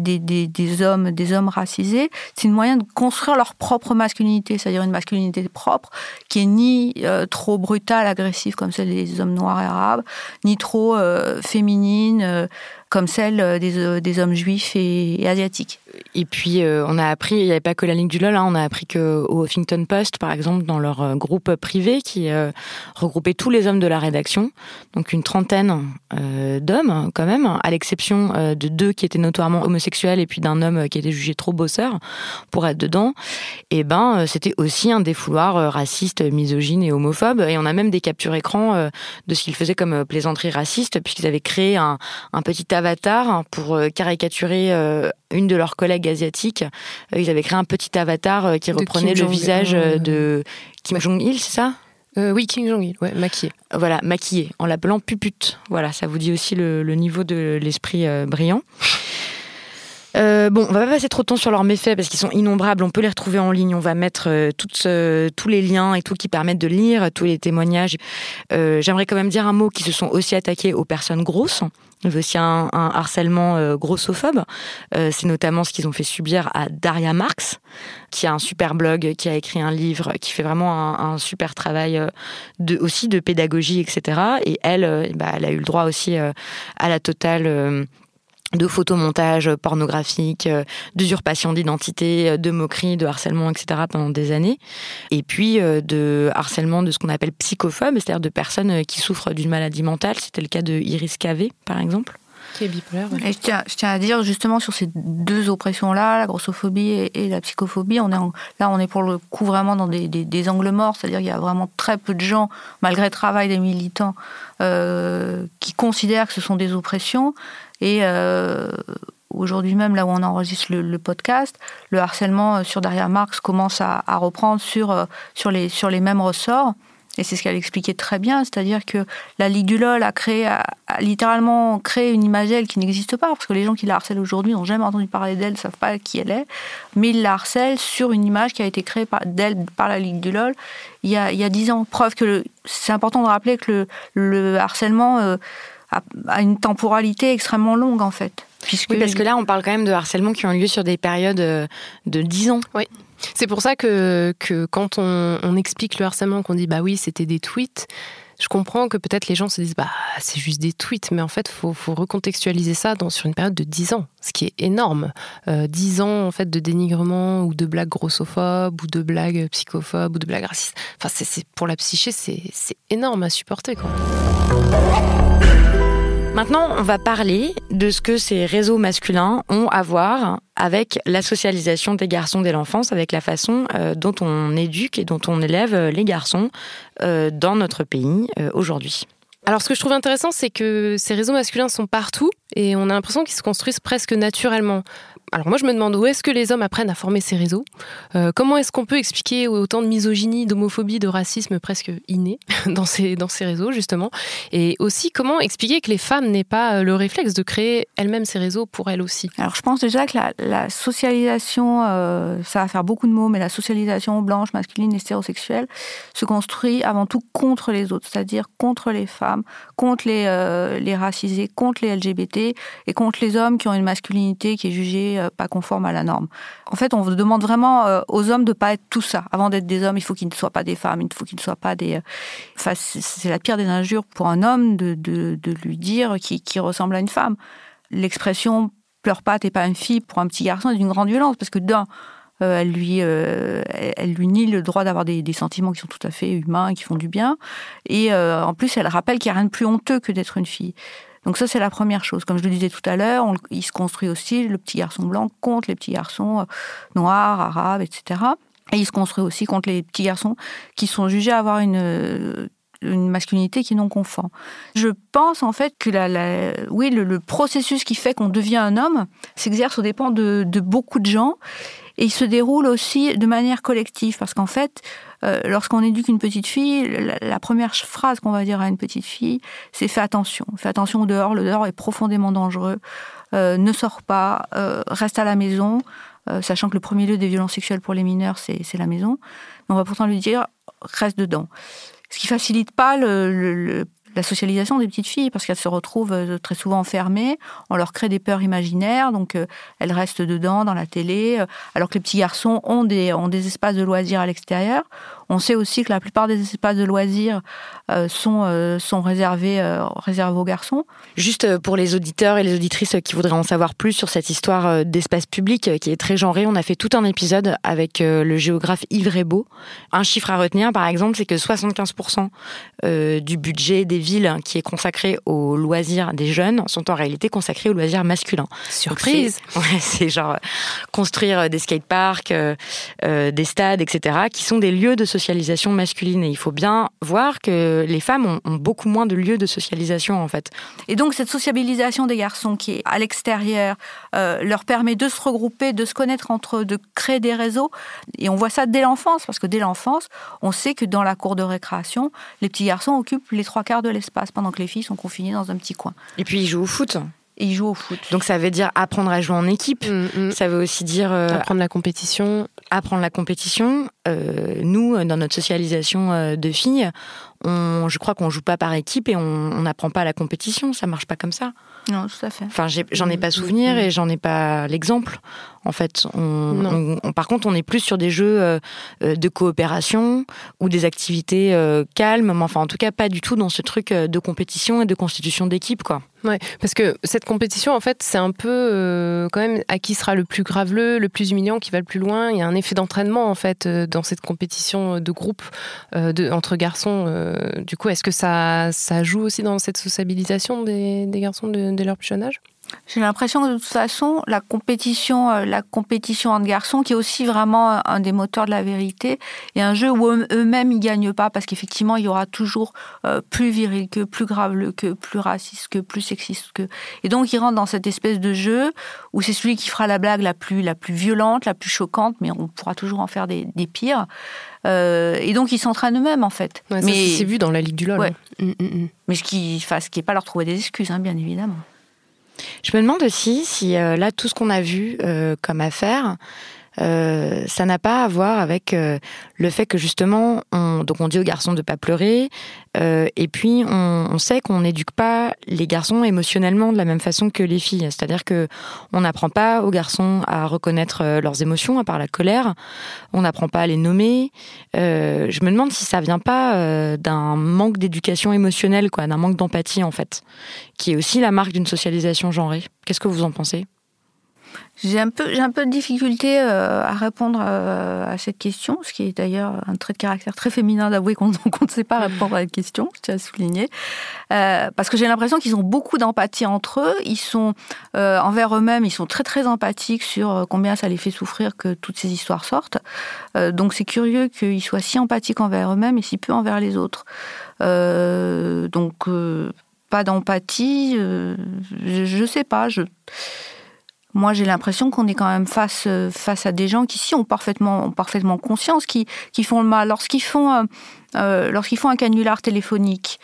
hommes racisés, c'est une moyen de construire leur propre masculinité, c'est-à-dire une masculinité propre qui est ni trop brutale, agressive comme celle des hommes noirs et arabes, ni trop féminine comme celle des hommes juifs et asiatiques. Et puis, on a appris, il n'y avait pas que la Ligue du LOL, on a appris qu'au Huffington Post, par exemple, dans leur groupe privé qui regroupait tous les hommes de la rédaction, donc une trentaine d'hommes quand même, à l'exception de 2 qui étaient notoirement homosexuels et puis d'un homme qui était jugé trop bosseur pour être dedans, et c'était aussi un défouloir raciste, misogyne et homophobe. Et on a même des captures écran de ce qu'ils faisaient comme plaisanterie raciste, puisqu'ils avaient créé un petit avatar pour caricaturer une de leurs collègues asiatiques. Ils avaient créé un petit avatar qui reprenait le visage de Kim Jong-il, c'est ça ? Oui, Kim Jong-il, ouais, maquillé. Voilà, maquillé, en l'appelant pupute. Voilà, ça vous dit aussi le niveau de l'esprit brillant. On va pas passer trop de temps sur leurs méfaits parce qu'ils sont innombrables, on peut les retrouver en ligne, on va mettre tous les liens et tout qui permettent de lire tous les témoignages. J'aimerais quand même dire un mot qui se sont aussi attaqués aux personnes grosses. Il y a aussi un harcèlement grossophobe. C'est notamment ce qu'ils ont fait subir à Daria Marx, qui a un super blog, qui a écrit un livre, qui fait vraiment un super travail aussi de pédagogie, etc. Et elle a eu le droit aussi à la totale de photomontage pornographique, d'usurpation d'identité, de moquerie, de harcèlement, etc. pendant des années. Et puis de harcèlement de ce qu'on appelle psychophobe, c'est-à-dire de personnes qui souffrent d'une maladie mentale. C'était le cas de Iris Cavé, par exemple. Qui est bipolaire. Ouais. Et je tiens à dire justement sur ces 2 oppressions-là, la grossophobie et la psychophobie, on est pour le coup vraiment dans des angles morts, c'est-à-dire qu'il y a vraiment très peu de gens, malgré le travail des militants, qui considèrent que ce sont des oppressions. Et aujourd'hui même, là où on enregistre le podcast, le harcèlement sur Daria Marx commence à reprendre sur les mêmes ressorts. Et c'est ce qu'elle expliquait très bien, c'est-à-dire que la Ligue du LOL a littéralement créé une image d'elle qui n'existe pas, parce que les gens qui la harcèlent aujourd'hui n'ont jamais entendu parler d'elle, ne savent pas qui elle est, mais ils la harcèlent sur une image qui a été créée d'elle par la Ligue du LOL il y a 10 ans. Preuve que c'est important de rappeler que le harcèlement a une temporalité extrêmement longue, en fait. Oui, parce que là, on parle quand même de harcèlement qui ont lieu sur des périodes de 10 ans. Oui. C'est pour ça que quand on explique le harcèlement, qu'on dit bah oui, c'était des tweets, je comprends que peut-être les gens se disent bah c'est juste des tweets, mais en fait, faut recontextualiser ça sur une période de 10 ans, ce qui est énorme. 10 ans en fait de dénigrement ou de blagues grossophobes ou de blagues psychophobes ou de blagues racistes. Enfin, c'est pour la psyché, c'est énorme à supporter, quoi. Maintenant, on va parler de ce que ces réseaux masculins ont à voir avec la socialisation des garçons dès l'enfance, avec la façon dont on éduque et dont on élève les garçons dans notre pays aujourd'hui. Alors, ce que je trouve intéressant, c'est que ces réseaux masculins sont partout et on a l'impression qu'ils se construisent presque naturellement. Alors moi, je me demande où est-ce que les hommes apprennent à former ces réseaux ? Comment est-ce qu'on peut expliquer autant de misogynie, d'homophobie, de racisme presque inné dans ces réseaux, justement ? Et aussi, comment expliquer que les femmes n'aient pas le réflexe de créer elles-mêmes ces réseaux pour elles aussi ? Alors, je pense déjà que la socialisation, ça va faire beaucoup de mots, mais la socialisation blanche, masculine, hétérosexuelle se construit avant tout contre les autres, c'est-à-dire contre les femmes, contre les racisés, contre les LGBT et contre les hommes qui ont une masculinité qui est jugée pas conforme à la norme. En fait, on demande vraiment aux hommes de ne pas être tout ça. Avant d'être des hommes, il faut qu'ils ne soient pas des femmes, il faut qu'ils ne soient pas des... Enfin, c'est la pire des injures pour un homme de lui dire qu'il ressemble à une femme. L'expression « pleure pas, t'es pas une fille » pour un petit garçon est d'une grande violence, parce que elle lui nie le droit d'avoir des sentiments qui sont tout à fait humains et qui font du bien. Et en plus, elle rappelle qu'il n'y a rien de plus honteux que d'être une fille. Donc ça, c'est la première chose. Comme je le disais tout à l'heure, il se construit aussi le petit garçon blanc contre les petits garçons noirs, arabes, etc. Et il se construit aussi contre les petits garçons qui sont jugés avoir une masculinité qui est non conforme. Je pense en fait que le processus qui fait qu'on devient un homme s'exerce aux dépens de beaucoup de gens. Et il se déroule aussi de manière collective, parce qu'en fait, lorsqu'on éduque une petite fille, la première phrase qu'on va dire à une petite fille, c'est « fais attention au dehors, le dehors est profondément dangereux, ne sors pas, reste à la maison, sachant que le premier lieu des violences sexuelles pour les mineurs, c'est la maison. Mais on va pourtant lui dire, reste dedans. Ce qui facilite pas la socialisation des petites filles, parce qu'elles se retrouvent très souvent enfermées, on leur crée des peurs imaginaires, donc elles restent dedans, dans la télé, alors que les petits garçons ont des espaces de loisirs à l'extérieur. On sait aussi que la plupart des espaces de loisirs sont réservés aux garçons. Juste pour les auditeurs et les auditrices qui voudraient en savoir plus sur cette histoire d'espace public qui est très genrée, on a fait tout un épisode avec le géographe Yves Rebaud. Un chiffre à retenir, par exemple, c'est que 75% du budget des villes qui est consacré aux loisirs des jeunes sont en réalité consacrés aux loisirs masculins. Surprise. C'est genre construire des skateparks, des stades, etc., qui sont des lieux de socialisation masculine. Et il faut bien voir que les femmes ont beaucoup moins de lieux de socialisation, en fait. Et donc, cette sociabilisation des garçons qui est à l'extérieur leur permet de se regrouper, de se connaître entre eux, de créer des réseaux. Et on voit ça dès l'enfance, parce que dès l'enfance, on sait que dans la cour de récréation, les petits garçons occupent les 3/4 de l'espace, pendant que les filles sont confinées dans un petit coin. Et puis, ils jouent au foot. Et ils jouent au foot. Donc ça veut dire apprendre à jouer en équipe. Ça veut aussi dire apprendre la compétition. Nous, dans notre socialisation de filles, je crois qu'on joue pas par équipe et on n'apprend pas la compétition. Ça marche pas comme ça. Non, tout à fait. Enfin, j'en ai pas souvenir et j'en ai pas l'exemple. En fait, par contre, on est plus sur des jeux de coopération ou des activités calmes. Mais enfin, en tout cas, pas du tout dans ce truc de compétition et de constitution d'équipe, quoi. Ouais, parce que cette compétition, en fait, c'est un peu quand même à qui sera le plus graveleux, le plus humiliant, qui va le plus loin. Il y a un effet d'entraînement, en fait, dans cette compétition de groupe entre garçons. Du coup, est-ce que ça joue aussi dans cette sociabilisation des garçons dès leur plus jeune âge ? J'ai l'impression que de toute façon, la compétition entre garçons, qui est aussi vraiment un des moteurs de la vérité, est un jeu où eux-mêmes ils gagnent pas, parce qu'effectivement il y aura toujours plus viril que, plus graveleux que, plus raciste que, plus sexiste que. Et donc ils rentrent dans cette espèce de jeu où c'est celui qui fera la blague la plus violente, la plus choquante, mais on pourra toujours en faire des pires. Et donc ils s'entraînent eux-mêmes en fait. Ouais, mais c'est vu dans la Ligue du LOL. Ouais. Mais ce qui est pas leur trouver des excuses, hein, bien évidemment. Je me demande aussi si là, tout ce qu'on a vu comme affaire, ça n'a pas à voir avec le fait que justement, on dit aux garçons de pas pleurer, et puis on sait qu'on n'éduque pas les garçons émotionnellement de la même façon que les filles. C'est-à-dire que on n'apprend pas aux garçons à reconnaître leurs émotions, à part la colère. On n'apprend pas à les nommer. Je me demande si ça vient pas d'un manque d'éducation émotionnelle, quoi, d'un manque d'empathie en fait, qui est aussi la marque d'une socialisation genrée. Qu'est-ce que vous en pensez ? J'ai un peu de difficulté à répondre à cette question, ce qui est d'ailleurs un trait de caractère très féminin d'avouer qu'on ne sait pas répondre à la question, je tiens à souligner. Parce que j'ai l'impression qu'ils ont beaucoup d'empathie entre eux, ils sont envers eux-mêmes, ils sont très très empathiques sur combien ça les fait souffrir que toutes ces histoires sortent. Donc c'est curieux qu'ils soient si empathiques envers eux-mêmes et si peu envers les autres. Donc pas d'empathie, je sais pas, Moi, j'ai l'impression qu'on est quand même face à des gens qui, si, ont parfaitement conscience, qui font le mal. Lorsqu'ils font un canular téléphonique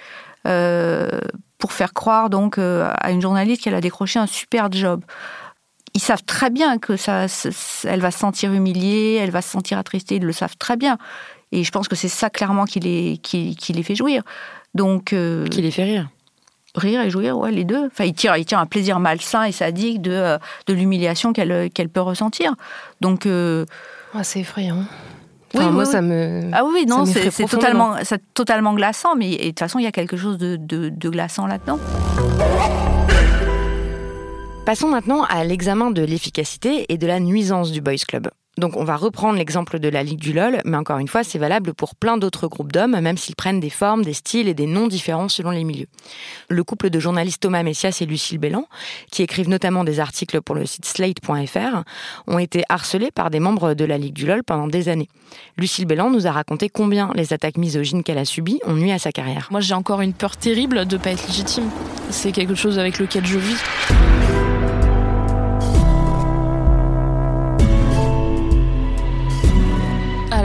pour faire croire donc à une journaliste qu'elle a décroché un super job, ils savent très bien que elle va se sentir humiliée, elle va se sentir attristée, ils le savent très bien. Et je pense que c'est ça clairement qui les fait jouir. Donc qui les fait rire. Rire et jouir, ouais, les deux. Enfin, il tire un plaisir malsain et sadique de l'humiliation qu'elle peut ressentir. Donc, c'est effrayant. Enfin, oui, moi, oui. ça me. Ah oui, non, c'est profondément. totalement glaçant, mais de toute façon, il y a quelque chose de glaçant là-dedans. Passons maintenant à l'examen de l'efficacité et de la nuisance du Boys Club. Donc on va reprendre l'exemple de la Ligue du LOL, mais encore une fois, c'est valable pour plein d'autres groupes d'hommes, même s'ils prennent des formes, des styles et des noms différents selon les milieux. Le couple de journalistes Thomas Messias et Lucille Bélan, qui écrivent notamment des articles pour le site slate.fr, ont été harcelés par des membres de la Ligue du LOL pendant des années. Lucille Bélan nous a raconté combien les attaques misogynes qu'elle a subies ont nui à sa carrière. Moi, j'ai encore une peur terrible de ne pas être légitime. C'est quelque chose avec lequel je vis.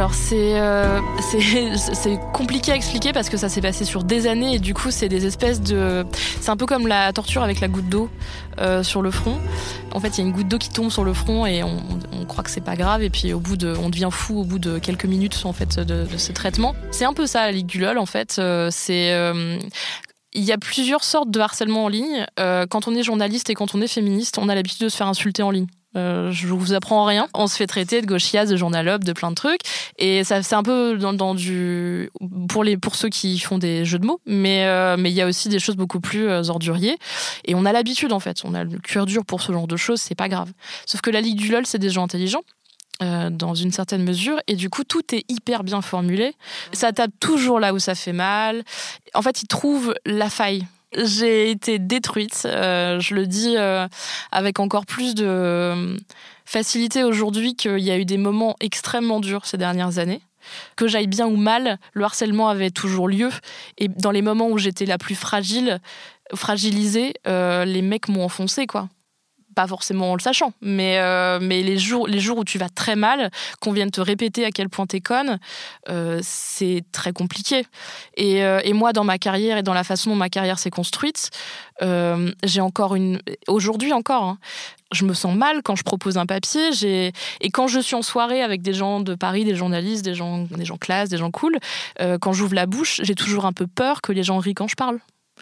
Alors c'est compliqué à expliquer parce que ça s'est passé sur des années et du coup c'est des espèces de... C'est un peu comme la torture avec la goutte d'eau sur le front. En fait il y a une goutte d'eau qui tombe sur le front et on croit que c'est pas grave et puis on devient fou au bout de quelques minutes en fait de ce traitement. C'est un peu ça la Ligue du LOL en fait. Il y a plusieurs sortes de harcèlement en ligne. Quand on est journaliste et quand on est féministe, on a l'habitude de se faire insulter en ligne. Je vous apprends rien. On se fait traiter de gauchias, de journalope, de plein de trucs. Et ça, c'est un peu dans du... Pour ceux qui font des jeux de mots. Mais il y a aussi des choses beaucoup plus orduriers. Et on a l'habitude, en fait. On a le cœur dur pour ce genre de choses. C'est pas grave. Sauf que la Ligue du LOL, c'est des gens intelligents. Dans une certaine mesure, et du coup tout est hyper bien formulé, ça tape toujours là où ça fait mal, en fait ils trouvent la faille. J'ai été détruite, je le dis avec encore plus de facilité aujourd'hui qu'il y a eu des moments extrêmement durs ces dernières années. Que j'aille bien ou mal, le harcèlement avait toujours lieu, et dans les moments où j'étais la plus fragilisée, les mecs m'ont enfoncé quoi. Pas forcément en le sachant, mais les jours où tu vas très mal, qu'on vienne te répéter à quel point t'es conne, c'est très compliqué. Et moi, dans ma carrière et dans la façon dont ma carrière s'est construite, j'ai encore aujourd'hui encore, hein, je me sens mal quand je propose un papier. Et quand je suis en soirée avec des gens de Paris, des journalistes, des gens classe, des gens cool, quand j'ouvre la bouche, j'ai toujours un peu peur que les gens rient quand je parle.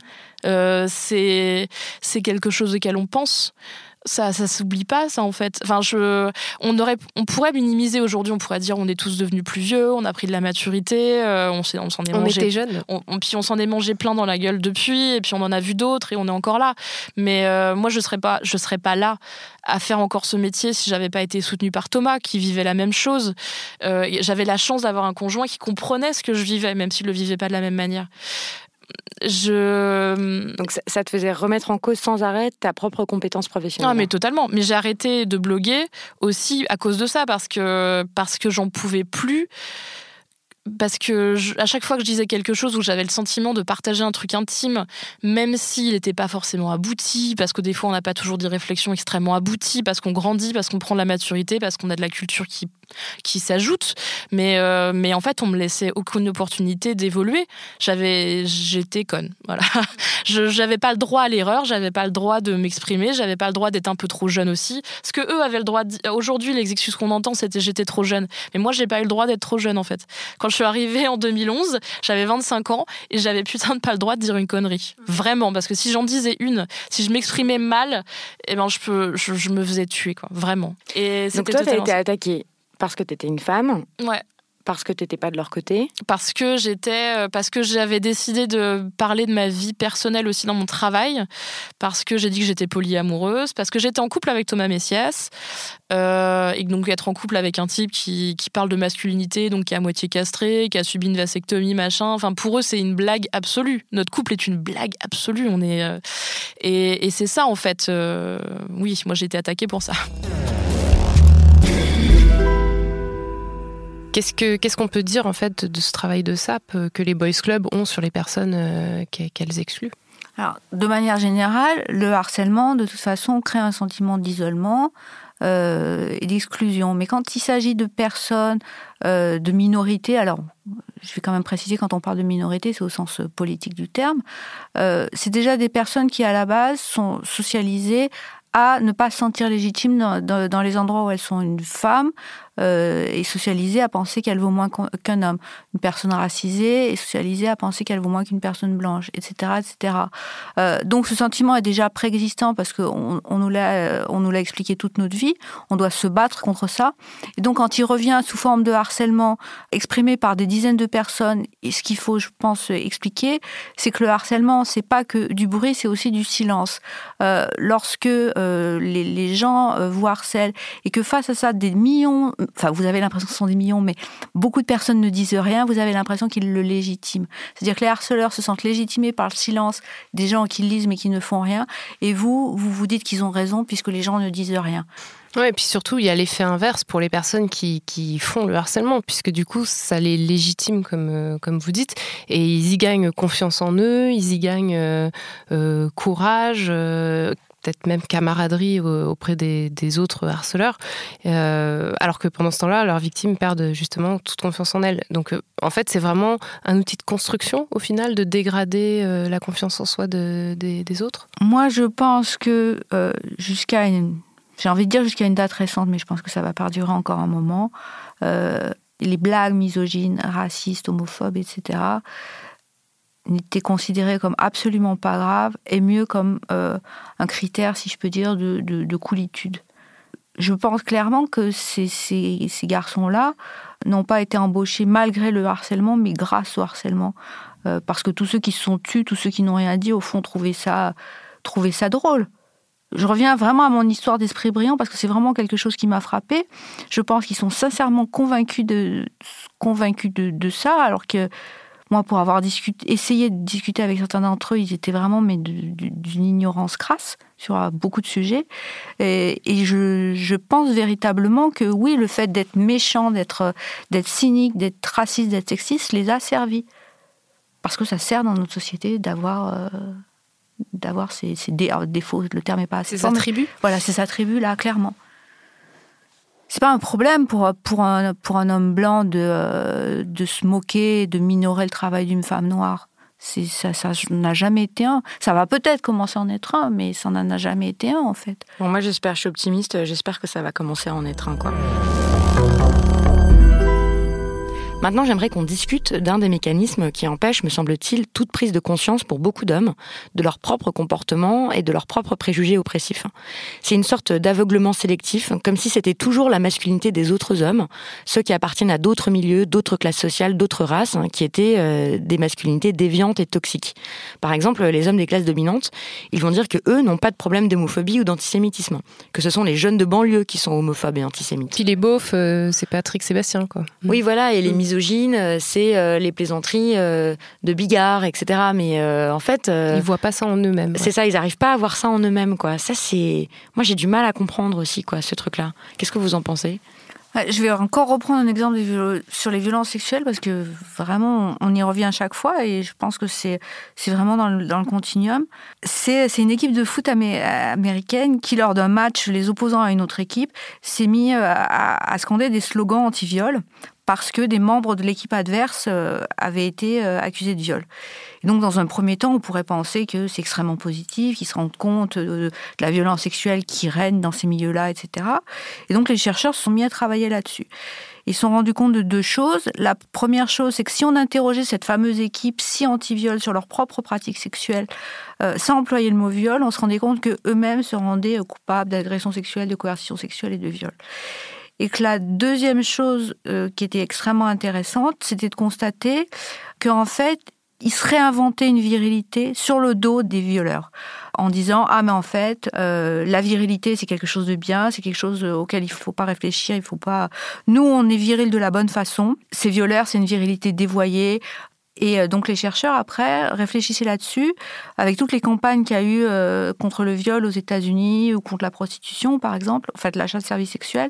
C'est quelque chose auquel on pense. Ça s'oublie pas, ça, en fait. Enfin, on pourrait minimiser aujourd'hui, on pourrait dire on est tous devenus plus vieux, on a pris de la maturité, on s'en est mangé. On était jeunes. Puis on s'en est mangé plein dans la gueule depuis, et puis on en a vu d'autres, et on est encore là. Mais moi, je serais pas là à faire encore ce métier si j'avais pas été soutenue par Thomas, qui vivait la même chose. J'avais la chance d'avoir un conjoint qui comprenait ce que je vivais, même s'il le vivait pas de la même manière. Donc ça te faisait remettre en cause sans arrêt ta propre compétence professionnelle. Ah mais totalement. Mais j'ai arrêté de bloguer aussi à cause de ça, parce que j'en pouvais plus. Parce que à chaque fois que je disais quelque chose où j'avais le sentiment de partager un truc intime, même s'il n'était pas forcément abouti, parce que des fois on n'a pas toujours des réflexions extrêmement abouties, parce qu'on grandit, parce qu'on prend de la maturité, parce qu'on a de la culture qui s'ajoute, mais en fait on me laissait aucune opportunité d'évoluer. J'étais conne, voilà. J'avais pas le droit à l'erreur, j'avais pas le droit de m'exprimer, j'avais pas le droit d'être un peu trop jeune aussi. Ce que eux avaient le droit aujourd'hui, les excuses qu'on entend, c'était j'étais trop jeune, mais moi j'ai pas eu le droit d'être trop jeune en fait. Quand je suis arrivée en 2011, j'avais 25 ans et j'avais putain de pas le droit de dire une connerie. Vraiment, parce que si j'en disais si je m'exprimais mal, eh ben je me faisais tuer quoi, vraiment. Et donc toi t'as été attaquée parce que t'étais une femme. Ouais. Parce que t'étais pas de leur côté. Parce que j'avais décidé de parler de ma vie personnelle aussi dans mon travail. Parce que j'ai dit que j'étais polyamoureuse. Parce que j'étais en couple avec Thomas Messias. Et donc être en couple avec un type qui parle de masculinité, donc qui est à moitié castré, qui a subi une vasectomie, machin. Enfin, pour eux, c'est une blague absolue. Notre couple est une blague absolue. Et c'est ça, en fait. Oui, moi, j'ai été attaquée pour ça. Qu'est-ce qu'on peut dire en fait de ce travail de sape que les boys clubs ont sur les personnes qu'elles excluent ? Alors, de manière générale, le harcèlement, de toute façon, crée un sentiment d'isolement et d'exclusion. Mais quand il s'agit de personnes de minorité, alors je vais quand même préciser, quand on parle de minorité, c'est au sens politique du terme, c'est déjà des personnes qui, à la base, sont socialisées à ne pas se sentir légitimes dans les endroits où elles sont une femme, est socialisée à penser qu'elle vaut moins qu'un homme. Une personne racisée est socialisée à penser qu'elle vaut moins qu'une personne blanche, etc., etc. Donc ce sentiment est déjà préexistant parce qu'on nous l'a expliqué toute notre vie. On doit se battre contre ça. Et donc quand il revient sous forme de harcèlement exprimé par des dizaines de personnes, et ce qu'il faut, je pense, expliquer, c'est que le harcèlement, c'est pas que du bruit, c'est aussi du silence. Lorsque les gens vous harcèlent et que face à ça, des millions... Enfin, vous avez l'impression que ce sont des millions, mais beaucoup de personnes ne disent rien, vous avez l'impression qu'ils le légitiment. C'est-à-dire que les harceleurs se sentent légitimés par le silence des gens qui lisent mais qui ne font rien, et vous dites qu'ils ont raison puisque les gens ne disent rien. Ouais, et puis surtout, il y a l'effet inverse pour les personnes qui font le harcèlement, puisque du coup, ça les légitime, comme vous dites, et ils y gagnent confiance en eux, ils y gagnent courage, peut-être même camaraderie auprès des autres harceleurs, alors que pendant ce temps-là, leurs victimes perdent justement toute confiance en elles. Donc en fait, c'est vraiment un outil de construction, au final, de dégrader la confiance en soi des autres. Moi, je pense que jusqu'à une date récente, mais je pense que ça va perdurer encore un moment, les blagues misogynes, racistes, homophobes, etc., n'étaient considérées comme absolument pas graves et mieux comme un critère, si je peux dire, de coolitude. Je pense clairement que ces garçons-là n'ont pas été embauchés malgré le harcèlement, mais grâce au harcèlement. Parce que tous ceux qui se sont tus, tous ceux qui n'ont rien dit, au fond, trouvaient ça drôle. Je reviens vraiment à mon histoire d'esprit brillant parce que c'est vraiment quelque chose qui m'a frappée. Je pense qu'ils sont sincèrement convaincus de ça, alors que moi, pour avoir essayé de discuter avec certains d'entre eux, ils étaient vraiment d'une ignorance crasse sur beaucoup de sujets. Et je pense véritablement que oui, le fait d'être méchant, d'être cynique, d'être raciste, d'être sexiste, les a servis. Parce que ça sert dans notre société d'avoir ces défauts. Le terme n'est pas assez fort. Ces attributs. Voilà, ces attributs-là, clairement. C'est pas un problème pour un homme blanc de se moquer, de minorer le travail d'une femme noire. Ça n'a jamais été un. Ça va peut-être commencer à en être un, mais ça n'en a jamais été un, en fait. Bon, moi, je suis optimiste. J'espère que ça va commencer à en être un, quoi. Maintenant, j'aimerais qu'on discute d'un des mécanismes qui empêche, me semble-t-il, toute prise de conscience pour beaucoup d'hommes de leur propre comportement et de leurs propres préjugés oppressifs. C'est une sorte d'aveuglement sélectif, comme si c'était toujours la masculinité des autres hommes, ceux qui appartiennent à d'autres milieux, d'autres classes sociales, d'autres races, qui étaient des masculinités déviantes et toxiques. Par exemple, les hommes des classes dominantes, ils vont dire que eux n'ont pas de problème d'homophobie ou d'antisémitisme, que ce sont les jeunes de banlieue qui sont homophobes et antisémites. Puis les beaufs, c'est Patrick Sébastien, quoi. Oui, voilà, et les misogynes, c'est les plaisanteries de Bigard, etc. Mais en fait... ils voient pas ça en eux-mêmes. C'est ça, ils n'arrivent pas à voir ça en eux-mêmes, quoi. Ça, c'est... Moi, j'ai du mal à comprendre aussi, quoi, ce truc-là. Qu'est-ce que vous en pensez ? Je vais encore reprendre un exemple sur les violences sexuelles parce que vraiment, on y revient à chaque fois et je pense que c'est vraiment dans le continuum. C'est une équipe de foot américaine qui, lors d'un match, les opposants à une autre équipe, s'est mis à scander des slogans anti-viol parce que des membres de l'équipe adverse avaient été accusés de viol. Et donc, dans un premier temps, on pourrait penser que c'est extrêmement positif, qu'ils se rendent compte de la violence sexuelle qui règne dans ces milieux-là, etc. Et donc, les chercheurs se sont mis à travailler là-dessus. Ils se sont rendus compte de deux choses. La première chose, c'est que si on interrogeait cette fameuse équipe si anti-viol sur leurs propres pratiques sexuelles, sans employer le mot viol, on se rendait compte qu'eux-mêmes se rendaient coupables d'agressions sexuelles, de coercition sexuelle et de viol. Et que la deuxième chose qui était extrêmement intéressante, c'était de constater qu'en fait, ils se réinventaient une virilité sur le dos des violeurs, en disant « Ah, mais en fait, la virilité, c'est quelque chose de bien, c'est quelque chose auquel il ne faut pas réfléchir, il faut pas... Nous, on est viril de la bonne façon. Ces violeurs, c'est une virilité dévoyée. » Et donc les chercheurs, après, réfléchissaient là-dessus, avec toutes les campagnes qu'il y a eu contre le viol aux États-Unis ou contre la prostitution, par exemple, en fait, l'achat de services sexuels,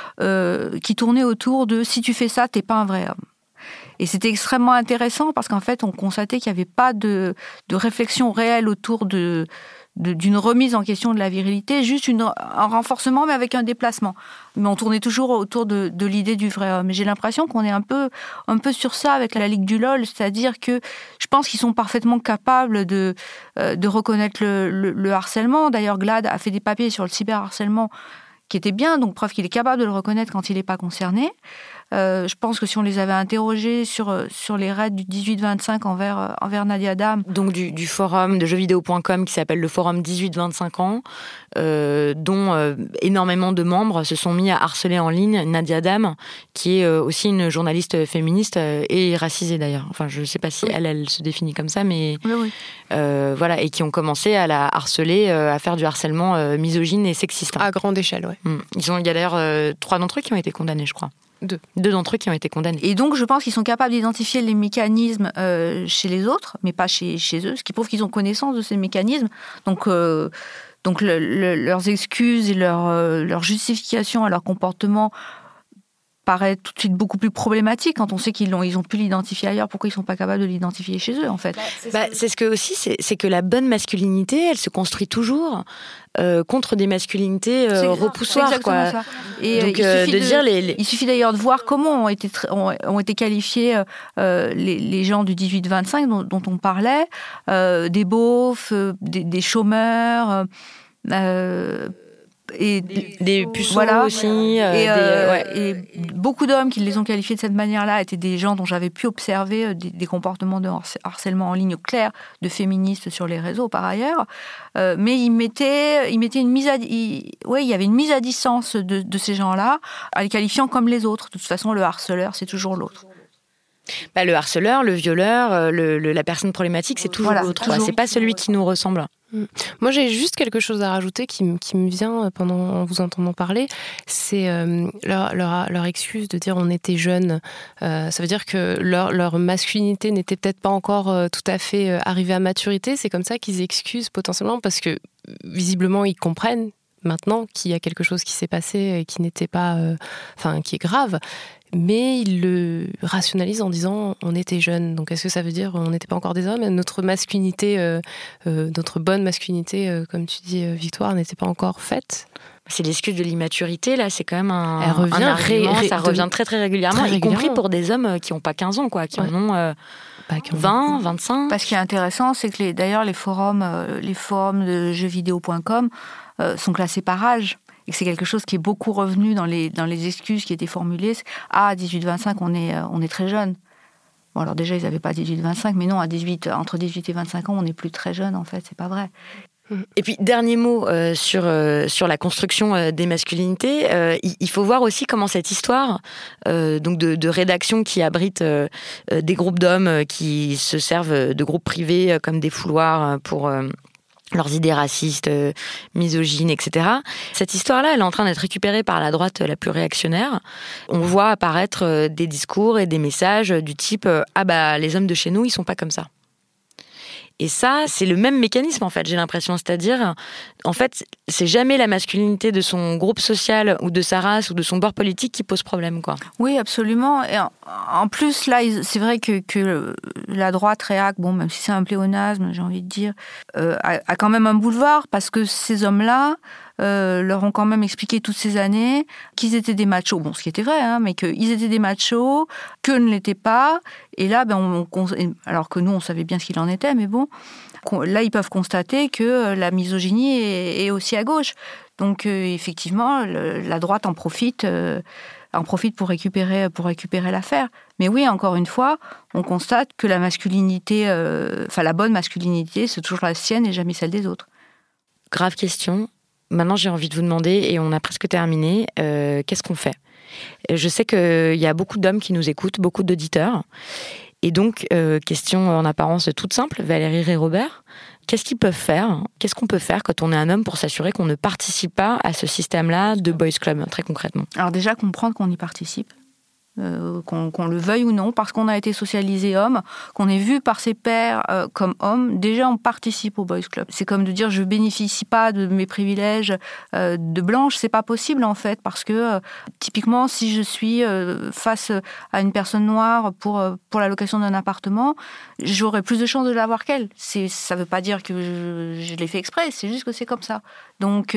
qui tournaient autour de « si tu fais ça, t'es pas un vrai homme ». Et c'était extrêmement intéressant parce qu'en fait, on constatait qu'il n'y avait pas de réflexion réelle autour d'une remise en question de la virilité, juste un renforcement, mais avec un déplacement. Mais on tournait toujours autour de l'idée du vrai homme. Et j'ai l'impression qu'on est un peu sur ça avec la Ligue du LOL, c'est-à-dire que je pense qu'ils sont parfaitement capables de reconnaître le harcèlement. D'ailleurs, GLAAD a fait des papiers sur le cyberharcèlement qui étaient bien, donc preuve qu'il est capable de le reconnaître quand il n'est pas concerné. Je pense que si on les avait interrogés sur les raids du 18-25 envers Nadia Dam... Donc du forum de jeuxvideo.com qui s'appelle le forum 18-25 ans, dont énormément de membres se sont mis à harceler en ligne Nadia Dam, qui est aussi une journaliste féministe et racisée d'ailleurs. Enfin, je ne sais pas si elle se définit comme ça, mais oui. Voilà, et qui ont commencé à la harceler, à faire du harcèlement misogyne et sexiste. À grande échelle, ouais. Il y a d'ailleurs 3 d'entre eux qui ont été condamnés, je crois. 2 d'entre eux qui ont été condamnés. Et donc, je pense qu'ils sont capables d'identifier les mécanismes chez les autres, mais pas chez eux, ce qui prouve qu'ils ont connaissance de ces mécanismes. Donc leurs excuses et leur justification à leur comportement paraît tout de suite beaucoup plus problématique quand on sait qu'ils ont pu l'identifier ailleurs. Pourquoi ils ne sont pas capables de l'identifier chez eux, en fait? C'est ce que aussi, c'est que la bonne masculinité, elle se construit toujours contre des masculinités repoussoirs, quoi. Ça. Et donc, il suffit d'ailleurs de voir comment ont été qualifiés les gens du 18-25 dont on parlait, des beaufs, des chômeurs. Et des puceaux aussi. Et beaucoup d'hommes qui les ont qualifiés de cette manière-là étaient des gens dont j'avais pu observer des comportements de harcèlement en ligne clairs de féministes sur les réseaux par ailleurs. Mais il y avait une mise à distance de ces gens-là en les qualifiant comme les autres. De toute façon, le harceleur, c'est toujours l'autre. Le harceleur, le violeur, la personne problématique, c'est toujours l'autre. C'est pas celui qui nous ressemble. Moi, j'ai juste quelque chose à rajouter qui me vient en vous entendant parler. C'est leur excuse de dire on était jeunes. Ça veut dire que leur masculinité n'était peut-être pas encore tout à fait arrivée à maturité. C'est comme ça qu'ils excusent potentiellement parce que visiblement ils comprennent maintenant qu'il y a quelque chose qui s'est passé et qui n'était pas, qui est grave. Mais ils le rationalisent en disant on était jeunes. Donc est-ce que ça veut dire on n'était pas encore des hommes? Notre masculinité, notre bonne masculinité, comme tu dis Victoire, n'était pas encore faite? C'est l'excuse de l'immaturité, là, c'est quand même un argument, ça revient très très régulièrement, y compris pour des hommes qui n'ont pas 15 ans, quoi, qui en ont 20, 25. Parce qu'il est intéressant, c'est que d'ailleurs les forums de jeuxvideo.com sont classés par âge. Et que c'est quelque chose qui est beaucoup revenu dans les excuses qui étaient formulées. À 18-25, on est très jeune. Bon, alors déjà, ils n'avaient pas 18-25, mais non, entre 18 et 25 ans, on n'est plus très jeune, en fait, c'est pas vrai. Et puis, dernier mot sur la construction des masculinités. Il faut voir aussi comment cette histoire donc de rédaction qui abrite des groupes d'hommes qui se servent de groupes privés comme des fouloirs pour leurs idées racistes, misogynes, etc. Cette histoire-là, elle est en train d'être récupérée par la droite la plus réactionnaire. On voit apparaître des discours et des messages du type « Ah bah, les hommes de chez nous, ils sont pas comme ça ». Et ça, c'est le même mécanisme, en fait, j'ai l'impression. C'est-à-dire, en fait, c'est jamais la masculinité de son groupe social ou de sa race ou de son bord politique qui pose problème, quoi. Oui, absolument. Et en plus, là, c'est vrai que la droite réac, bon, même si c'est un pléonasme, j'ai envie de dire, a quand même un boulevard, parce que ces hommes-là leur ont quand même expliqué toutes ces années qu'ils étaient des machos, bon, ce qui était vrai, hein, mais qu'ils étaient des machos, qu'eux ne l'étaient pas, et là, alors que nous, on savait bien ce qu'il en était, mais bon, là, ils peuvent constater que la misogynie est aussi à gauche. Donc, effectivement, la droite en profite pour récupérer l'affaire. Mais oui, encore une fois, on constate que la masculinité, la bonne masculinité, c'est toujours la sienne et jamais celle des autres. Grave question. Maintenant, j'ai envie de vous demander, et on a presque terminé, qu'est-ce qu'on fait? Je sais qu'il y a beaucoup d'hommes qui nous écoutent, beaucoup d'auditeurs. Et donc, question en apparence toute simple, Valérie Rey-Robert, qu'est-ce qu'ils peuvent faire? Qu'est-ce qu'on peut faire quand on est un homme pour s'assurer qu'on ne participe pas à ce système-là de boys club, très concrètement? Alors déjà, comprendre qu'on y participe. Qu'on le veuille ou non, parce qu'on a été socialisé homme, qu'on est vu par ses pairs comme homme, déjà on participe au boys club. C'est comme de dire je bénéficie pas de mes privilèges de blanche, c'est pas possible en fait, parce que typiquement si je suis face à une personne noire pour la location d'un appartement, j'aurai plus de chances de l'avoir qu'elle. Ça veut pas dire que je l'ai fait exprès, c'est juste que c'est comme ça. Donc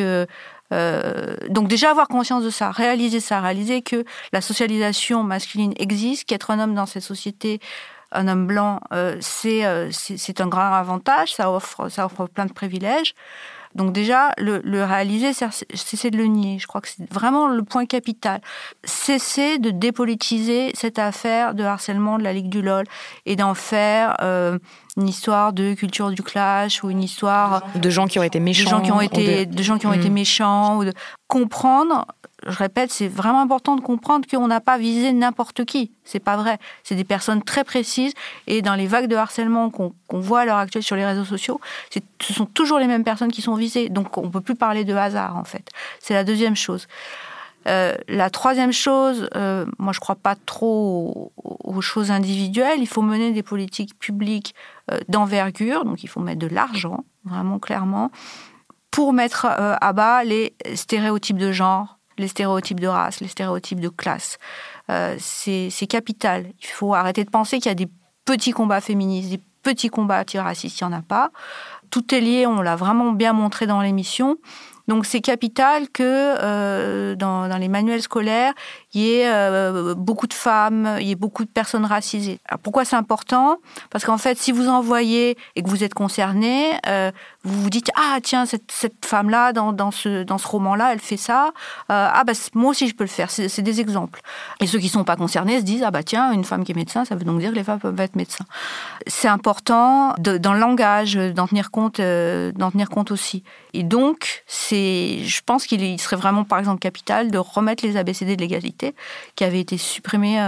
déjà avoir conscience de ça, réaliser que la socialisation masculine existe, qu'être un homme dans cette société, un homme blanc, c'est un grand avantage, ça offre plein de privilèges. Donc déjà, le réaliser, cesser de le nier. Je crois que c'est vraiment le point capital. Cesser de dépolitiser cette affaire de harcèlement de la Ligue du LOL et d'en faire une histoire de culture du clash ou une histoire de gens qui ont été méchants, de gens qui ont été méchants, ou de comprendre. Je répète, c'est vraiment important de comprendre qu'on n'a pas visé n'importe qui. C'est pas vrai. C'est des personnes très précises. Et dans les vagues de harcèlement qu'on voit à l'heure actuelle sur les réseaux sociaux, ce sont toujours les mêmes personnes qui sont visées. Donc, on ne peut plus parler de hasard, en fait. C'est la deuxième chose. La troisième chose, moi, je ne crois pas trop aux choses individuelles. Il faut mener des politiques publiques d'envergure. Donc, il faut mettre de l'argent, vraiment clairement, pour mettre à bas les stéréotypes de genre, les stéréotypes de race, les stéréotypes de classe. C'est capital. Il faut arrêter de penser qu'il y a des petits combats féministes, des petits combats antiracistes, il n'y en a pas. Tout est lié, on l'a vraiment bien montré dans l'émission. Donc c'est capital que dans les manuels scolaires, il y ait beaucoup de femmes, il y ait beaucoup de personnes racisées. Alors pourquoi c'est important ? Parce qu'en fait, si vous en voyez et que vous êtes concerné, vous vous dites « Ah tiens, cette femme-là, dans ce roman-là, elle fait ça. Moi aussi, je peux le faire. » C'est des exemples. Et ceux qui ne sont pas concernés se disent « Ah tiens, une femme qui est médecin, ça veut donc dire que les femmes peuvent être médecins. » C'est important dans le langage d'en tenir compte aussi. Et donc, je pense qu'il serait vraiment, par exemple, capital de remettre les ABCD de l'égalité, qui avaient été supprimés,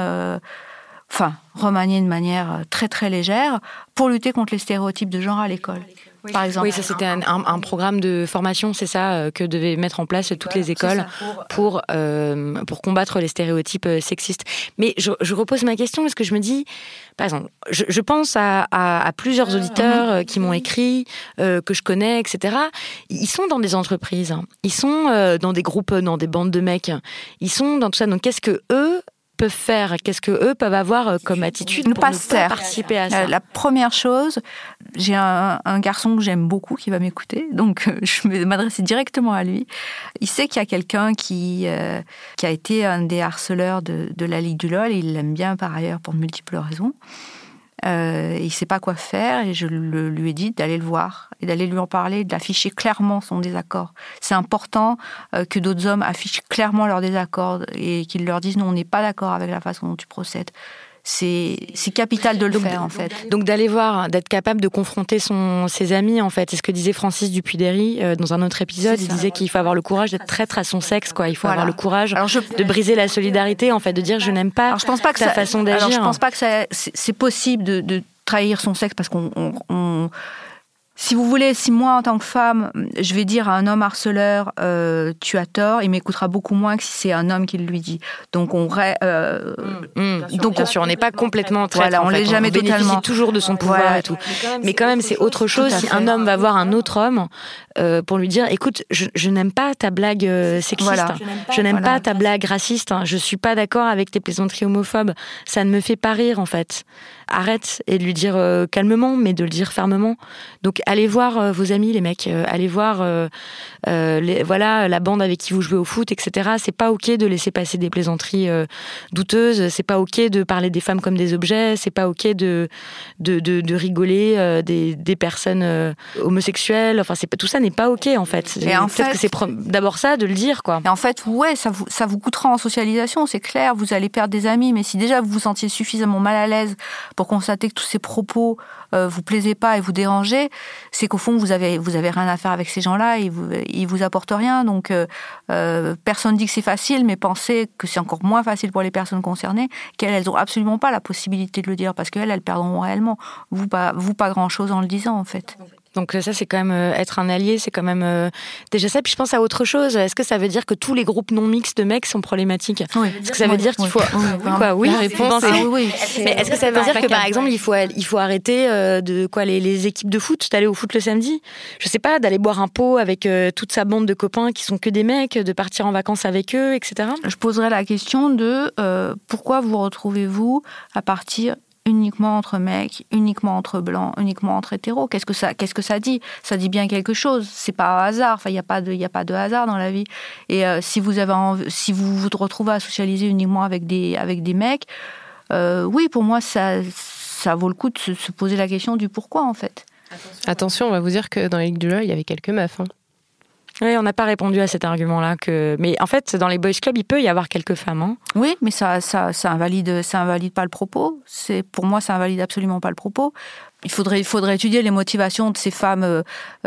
remaniés de manière très, très légère, pour lutter contre les stéréotypes de genre à l'école. Par exemple. Oui, ça c'était un programme de formation, c'est ça, que devaient mettre en place toutes les écoles pour combattre les stéréotypes sexistes. Mais je repose ma question parce que je me dis, par exemple, je pense à plusieurs auditeurs qui m'ont écrit, que je connais, etc. Ils sont dans des entreprises, ils sont dans des groupes, dans des bandes de mecs, ils sont dans tout ça. Donc qu'est-ce que eux peuvent faire, qu'est-ce que eux peuvent avoir comme attitude pour ne pas participer à ça? La première chose, j'ai un garçon que j'aime beaucoup qui va m'écouter, donc je vais m'adresser directement à lui. Il sait qu'il y a quelqu'un qui a été un des harceleurs de la Ligue du LOL, et il l'aime bien par ailleurs pour de multiples raisons. Il ne sait pas quoi faire, et je lui ai dit d'aller le voir et d'aller lui en parler, d'afficher clairement son désaccord. C'est important que d'autres hommes affichent clairement leur désaccord et qu'ils leur disent « Non, on n'est pas d'accord avec la façon dont tu procèdes ». C'est capital de le faire, en fait. Donc d'aller voir, d'être capable de confronter ses amis, en fait. C'est ce que disait Francis Dupuy-Derry dans un autre épisode. Il disait qu'il faut avoir le courage d'être traître à son sexe, quoi. Il faut avoir le courage de briser la solidarité, en fait, de dire « je n'aime pas ta façon d'agir ». Alors je pense pas que c'est possible de trahir son sexe, parce qu'on si vous voulez, si moi, en tant que femme, je vais dire à un homme harceleur « tu as tort », il m'écoutera beaucoup moins que si c'est un homme qui le lui dit. Donc, bien sûr, on n'est pas complètement traître. Voilà, on l'est jamais totalement. On bénéficie toujours de son pouvoir et tout. Mais quand même, c'est autre chose si un homme va voir un autre homme pour lui dire « Écoute, je n'aime pas ta blague sexiste, je n'aime pas ta blague raciste, je suis pas d'accord avec tes plaisanteries homophobes, ça ne me fait pas rire, en fait. Arrête », et de lui dire calmement, mais de le dire fermement. Donc, allez voir vos amis, les mecs. Allez voir la bande avec qui vous jouez au foot, etc. C'est pas OK de laisser passer des plaisanteries douteuses. C'est pas OK de parler des femmes comme des objets. C'est pas OK de rigoler des personnes homosexuelles. Enfin, tout ça n'est pas OK, en fait. Peut-être que c'est d'abord ça, de le dire, quoi. Et en fait, ouais, ça vous coûtera en socialisation, c'est clair. Vous allez perdre des amis. Mais si déjà vous vous sentiez suffisamment mal à l'aise pour constater que tous ces propos vous plaisaient pas et vous dérangeaient, c'est qu'au fond vous avez rien à faire avec ces gens-là, et ils vous apportent rien. Donc personne dit que c'est facile, mais pensez que c'est encore moins facile pour les personnes concernées, qu'elles ont absolument pas la possibilité de le dire, parce qu'elles perdront réellement. Vous pas grand-chose en le disant, en fait. Donc ça, c'est quand même être un allié, c'est quand même déjà ça. Puis je pense à autre chose. Est-ce que ça veut dire que tous les groupes non mixtes de mecs sont problématiques ? Oui. Est-ce que ça veut dire qu'il faut... Oui, la réponse est oui. Mais est-ce que ça veut dire que, par exemple, il faut arrêter les équipes de foot, d'aller au foot le samedi ? Je sais pas, d'aller boire un pot avec toute sa bande de copains qui sont que des mecs, de partir en vacances avec eux, etc. Je poserais la question de pourquoi vous retrouvez-vous à partir uniquement entre mecs, uniquement entre blancs, uniquement entre hétéros. Qu'est-ce que ça dit ? Ça dit bien quelque chose. C'est pas un hasard. Enfin, il y a pas de hasard dans la vie. Et si vous vous retrouvez à socialiser uniquement avec des mecs, oui, pour moi, ça vaut le coup de se poser la question du pourquoi, en fait. Attention, on va vous dire que dans la Ligue du LOL, il y avait quelques meufs. Oui, on n'a pas répondu à cet argument-là. Mais en fait, dans les boys clubs, il peut y avoir quelques femmes. Hein. Oui, mais ça invalide pas le propos. Pour moi, ça invalide absolument pas le propos. Il faudrait étudier les motivations de ces femmes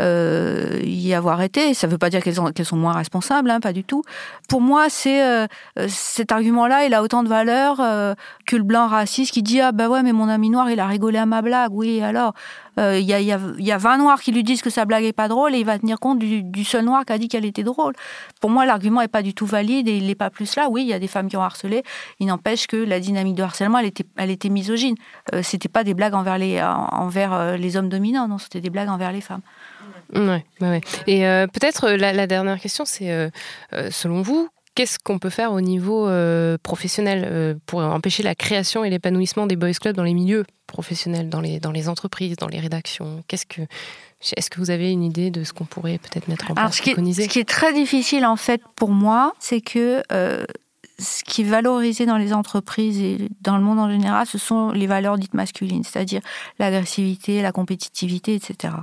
y avoir été. Ça ne veut pas dire qu'elles sont moins responsables, hein, pas du tout. Pour moi, cet argument-là, il a autant de valeur que le blanc raciste qui dit « Ah bah ouais, mais mon ami noir, il a rigolé à ma blague. » Oui, alors, il y a 20 noirs qui lui disent que sa blague est pas drôle, et il va tenir compte du seul noir qui a dit qu'elle était drôle. Pour moi, l'argument est pas du tout valide, et il n'est pas plus là. Oui, il y a des femmes qui ont harcelé. Il n'empêche que la dynamique de harcèlement, elle était misogyne. C'était pas des blagues envers les hommes dominants, non, c'était des blagues envers les femmes. Ouais. Et peut-être la dernière question, c'est selon vous, qu'est-ce qu'on peut faire au niveau professionnel pour empêcher la création et l'épanouissement des boys clubs dans les milieux professionnels, dans les entreprises, dans les rédactions? Est-ce que vous avez une idée de ce qu'on pourrait peut-être mettre en place, préconiser ? Ce qui est très difficile en fait pour moi, c'est que ce qui est valorisé dans les entreprises et dans le monde en général, ce sont les valeurs dites masculines, c'est-à-dire l'agressivité, la compétitivité, etc.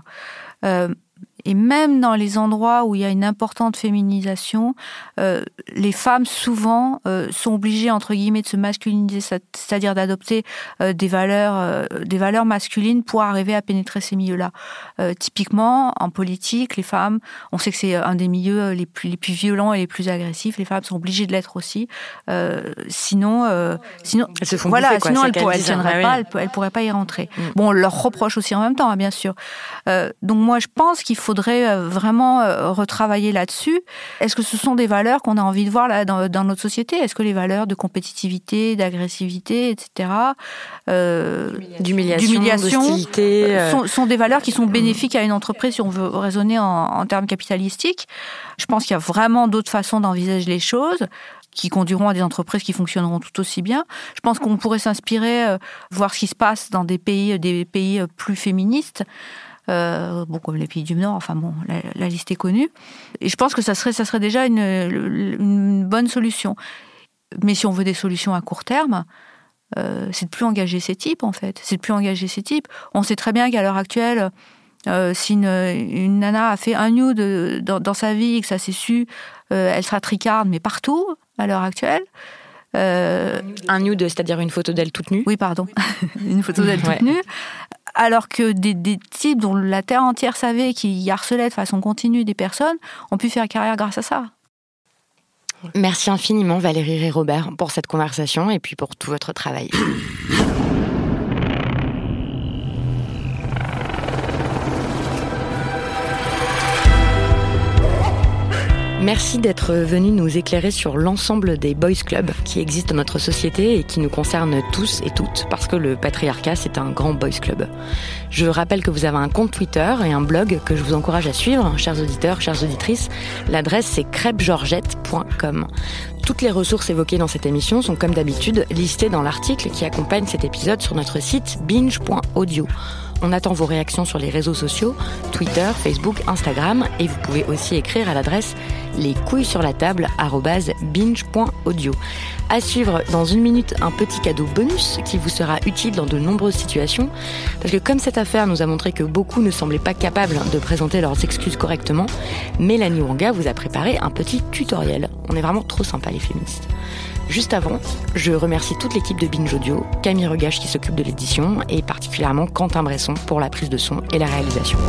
Et même dans les endroits où il y a une importante féminisation, les femmes souvent sont obligées entre guillemets de se masculiniser, c'est-à-dire d'adopter des valeurs masculines pour arriver à pénétrer ces milieux-là. Typiquement, en politique, les femmes, on sait que c'est un des milieux les plus violents et les plus agressifs. Les femmes sont obligées de l'être aussi. Sinon, elles se font voilà, bouffer, quoi, sinon elles tiendraient pas, elles pourraient pas y rentrer. Bon, on leur reproche aussi en même temps, hein, bien sûr. Donc moi, je pense qu'il faudrait vraiment retravailler là-dessus. Est-ce que ce sont des valeurs qu'on a envie de voir là, dans notre société ? Est-ce que les valeurs de compétitivité, d'agressivité, etc., d'humiliation, d'hostilité, sont des valeurs qui sont bénéfiques à une entreprise si on veut raisonner en termes capitalistiques ? Je pense qu'il y a vraiment d'autres façons d'envisager les choses qui conduiront à des entreprises qui fonctionneront tout aussi bien. Je pense qu'on pourrait s'inspirer, voir ce qui se passe dans des pays plus féministes, comme les pays du Nord, enfin bon, la liste est connue. Et je pense que ça serait déjà une bonne solution. Mais si on veut des solutions à court terme, c'est de plus engager ces types, en fait. On sait très bien qu'à l'heure actuelle, si une nana a fait un nude dans sa vie et que ça s'est su, elle sera tricarde, mais partout, à l'heure actuelle. Un nude, c'est-à-dire une photo d'elle toute nue ? Oui, pardon. Une photo d'elle toute nue. Alors que des types dont la terre entière savait qu'ils harcelaient de façon continue des personnes ont pu faire carrière grâce à ça. Merci infiniment Valérie Rey-Robert pour cette conversation et puis pour tout votre travail. Merci d'être venu nous éclairer sur l'ensemble des boys clubs qui existent dans notre société et qui nous concernent tous et toutes, parce que le patriarcat, c'est un grand boys club. Je rappelle que vous avez un compte Twitter et un blog que je vous encourage à suivre, chers auditeurs, chères auditrices. L'adresse, c'est crêpegeorgette.com. Toutes les ressources évoquées dans cette émission sont comme d'habitude listées dans l'article qui accompagne cet épisode sur notre site binge.audio. On attend vos réactions sur les réseaux sociaux, Twitter, Facebook, Instagram, et vous pouvez aussi écrire à l'adresse lescouillessurlatable@binge.audio. À suivre dans une minute un petit cadeau bonus qui vous sera utile dans de nombreuses situations, parce que comme cette affaire nous a montré que beaucoup ne semblaient pas capables de présenter leurs excuses correctement, Mélanie Wanga vous a préparé un petit tutoriel. On est vraiment trop sympas les féministes. Juste avant, je remercie toute l'équipe de Binge Audio, Camille Regache qui s'occupe de l'édition et particulièrement Quentin Bresson pour la prise de son et la réalisation.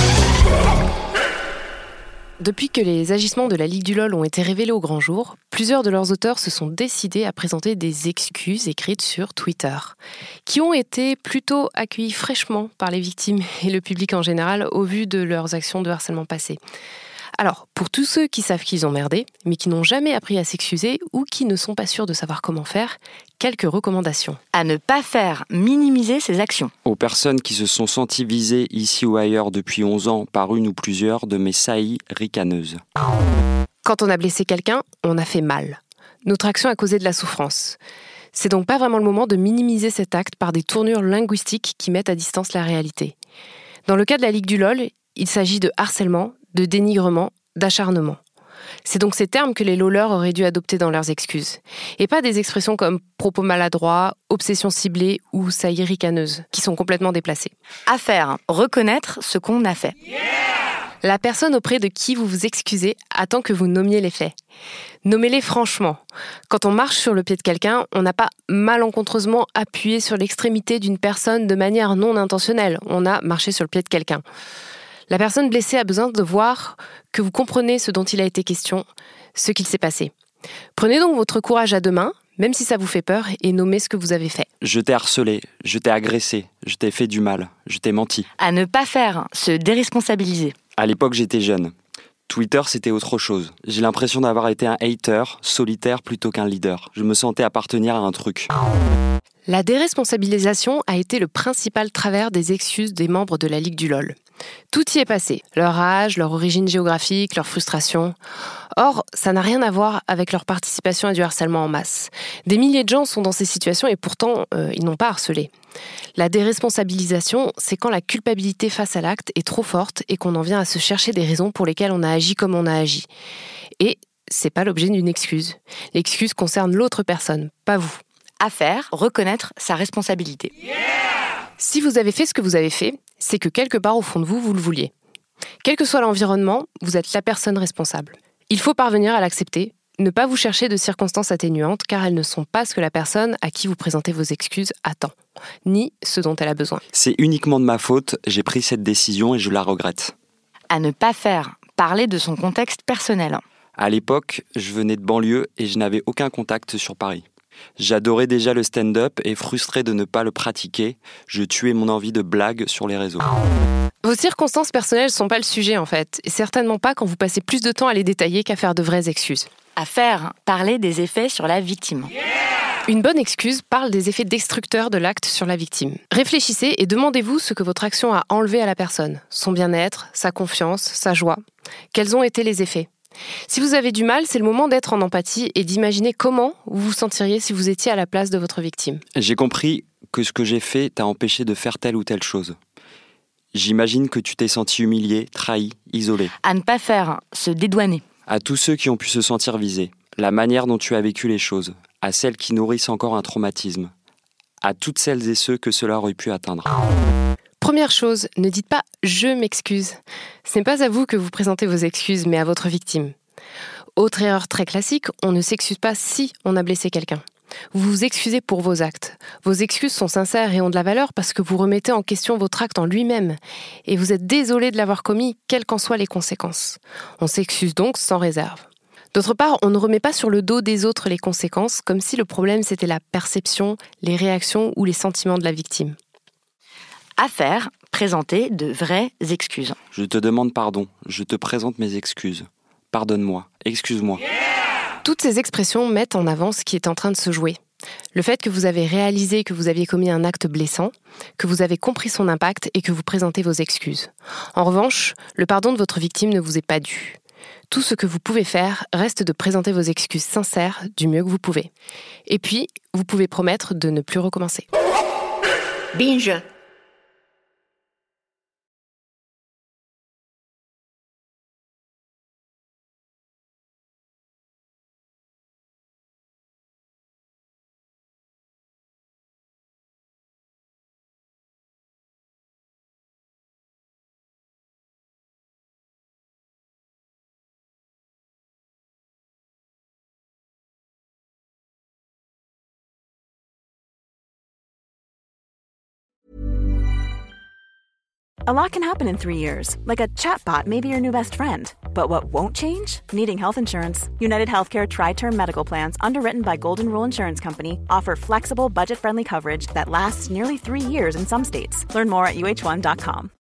Depuis que les agissements de la Ligue du LOL ont été révélés au grand jour, plusieurs de leurs auteurs se sont décidés à présenter des excuses écrites sur Twitter, qui ont été plutôt accueillies fraîchement par les victimes et le public en général au vu de leurs actions de harcèlement passées. Alors, pour tous ceux qui savent qu'ils ont merdé, mais qui n'ont jamais appris à s'excuser ou qui ne sont pas sûrs de savoir comment faire, quelques recommandations. À ne pas faire minimiser ses actions. Aux personnes qui se sont senties visées ici ou ailleurs depuis 11 ans par une ou plusieurs de mes saillies ricaneuses. Quand on a blessé quelqu'un, on a fait mal. Notre action a causé de la souffrance. C'est donc pas vraiment le moment de minimiser cet acte par des tournures linguistiques qui mettent à distance la réalité. Dans le cas de la Ligue du LOL, il s'agit de harcèlement, de dénigrement, d'acharnement. C'est donc ces termes que les loleurs auraient dû adopter dans leurs excuses. Et pas des expressions comme propos maladroits, obsession ciblée ou saillie ricaneuse, qui sont complètement déplacées. À faire, reconnaître ce qu'on a fait. La personne auprès de qui vous vous excusez attend que vous nommiez les faits. Nommez-les franchement. Quand on marche sur le pied de quelqu'un, on n'a pas malencontreusement appuyé sur l'extrémité d'une personne de manière non intentionnelle. On a marché sur le pied de quelqu'un. La personne blessée a besoin de voir que vous comprenez ce dont il a été question, ce qu'il s'est passé. Prenez donc votre courage à deux mains, même si ça vous fait peur, et nommez ce que vous avez fait. Je t'ai harcelé, je t'ai agressé, je t'ai fait du mal, je t'ai menti. À ne pas faire, se déresponsabiliser. À l'époque, j'étais jeune. Twitter, c'était autre chose. J'ai l'impression d'avoir été un hater, solitaire plutôt qu'un leader. Je me sentais appartenir à un truc. La déresponsabilisation a été le principal travers des excuses des membres de la Ligue du LOL. Tout y est passé, leur âge, leur origine géographique, leur frustration. Or, ça n'a rien à voir avec leur participation à du harcèlement en masse. Des milliers de gens sont dans ces situations et pourtant, ils n'ont pas harcelé. La déresponsabilisation, c'est quand la culpabilité face à l'acte est trop forte et qu'on en vient à se chercher des raisons pour lesquelles on a agi comme on a agi. Et c'est pas l'objet d'une excuse. L'excuse concerne l'autre personne, pas vous. À faire, reconnaître sa responsabilité. Si vous avez fait ce que vous avez fait, c'est que quelque part au fond de vous, vous le vouliez. Quel que soit l'environnement, vous êtes la personne responsable. Il faut parvenir à l'accepter, ne pas vous chercher de circonstances atténuantes car elles ne sont pas ce que la personne à qui vous présentez vos excuses attend, ni ce dont elle a besoin. C'est uniquement de ma faute, j'ai pris cette décision et je la regrette. À ne pas faire, parler de son contexte personnel. À l'époque, je venais de banlieue et je n'avais aucun contact sur Paris. J'adorais déjà le stand-up et frustré de ne pas le pratiquer, je tuais mon envie de blague sur les réseaux. Vos circonstances personnelles ne sont pas le sujet en fait, et certainement pas quand vous passez plus de temps à les détailler qu'à faire de vraies excuses. À faire, parler des effets sur la victime. Une bonne excuse parle des effets destructeurs de l'acte sur la victime. Réfléchissez et demandez-vous ce que votre action a enlevé à la personne, son bien-être, sa confiance, sa joie. Quels ont été les effets ? Si vous avez du mal, c'est le moment d'être en empathie et d'imaginer comment vous vous sentiriez si vous étiez à la place de votre victime. J'ai compris que ce que j'ai fait t'a empêché de faire telle ou telle chose. J'imagine que tu t'es senti humilié, trahi, isolé. À ne pas faire, se dédouaner. À tous ceux qui ont pu se sentir visés, la manière dont tu as vécu les choses, à celles qui nourrissent encore un traumatisme, à toutes celles et ceux que cela aurait pu atteindre. Première chose, ne dites pas « je m'excuse ». Ce n'est pas à vous que vous présentez vos excuses, mais à votre victime. Autre erreur très classique, on ne s'excuse pas si on a blessé quelqu'un. Vous vous excusez pour vos actes. Vos excuses sont sincères et ont de la valeur parce que vous remettez en question votre acte en lui-même. Et vous êtes désolé de l'avoir commis, quelles qu'en soient les conséquences. On s'excuse donc sans réserve. D'autre part, on ne remet pas sur le dos des autres les conséquences, comme si le problème c'était la perception, les réactions ou les sentiments de la victime. À faire, présenter de vraies excuses. Je te demande pardon, je te présente mes excuses. Pardonne-moi, excuse-moi. Toutes ces expressions mettent en avant ce qui est en train de se jouer. Le fait que vous avez réalisé que vous aviez commis un acte blessant, que vous avez compris son impact et que vous présentez vos excuses. En revanche, le pardon de votre victime ne vous est pas dû. Tout ce que vous pouvez faire reste de présenter vos excuses sincères du mieux que vous pouvez. Et puis, vous pouvez promettre de ne plus recommencer. Binge. A lot can happen in 3 years, like a chatbot may be your new best friend. But what won't change? Needing health insurance. United Healthcare Tri-Term Medical Plans, underwritten by Golden Rule Insurance Company, offer flexible, budget-friendly coverage that lasts nearly 3 years in some states. Learn more at uh1.com.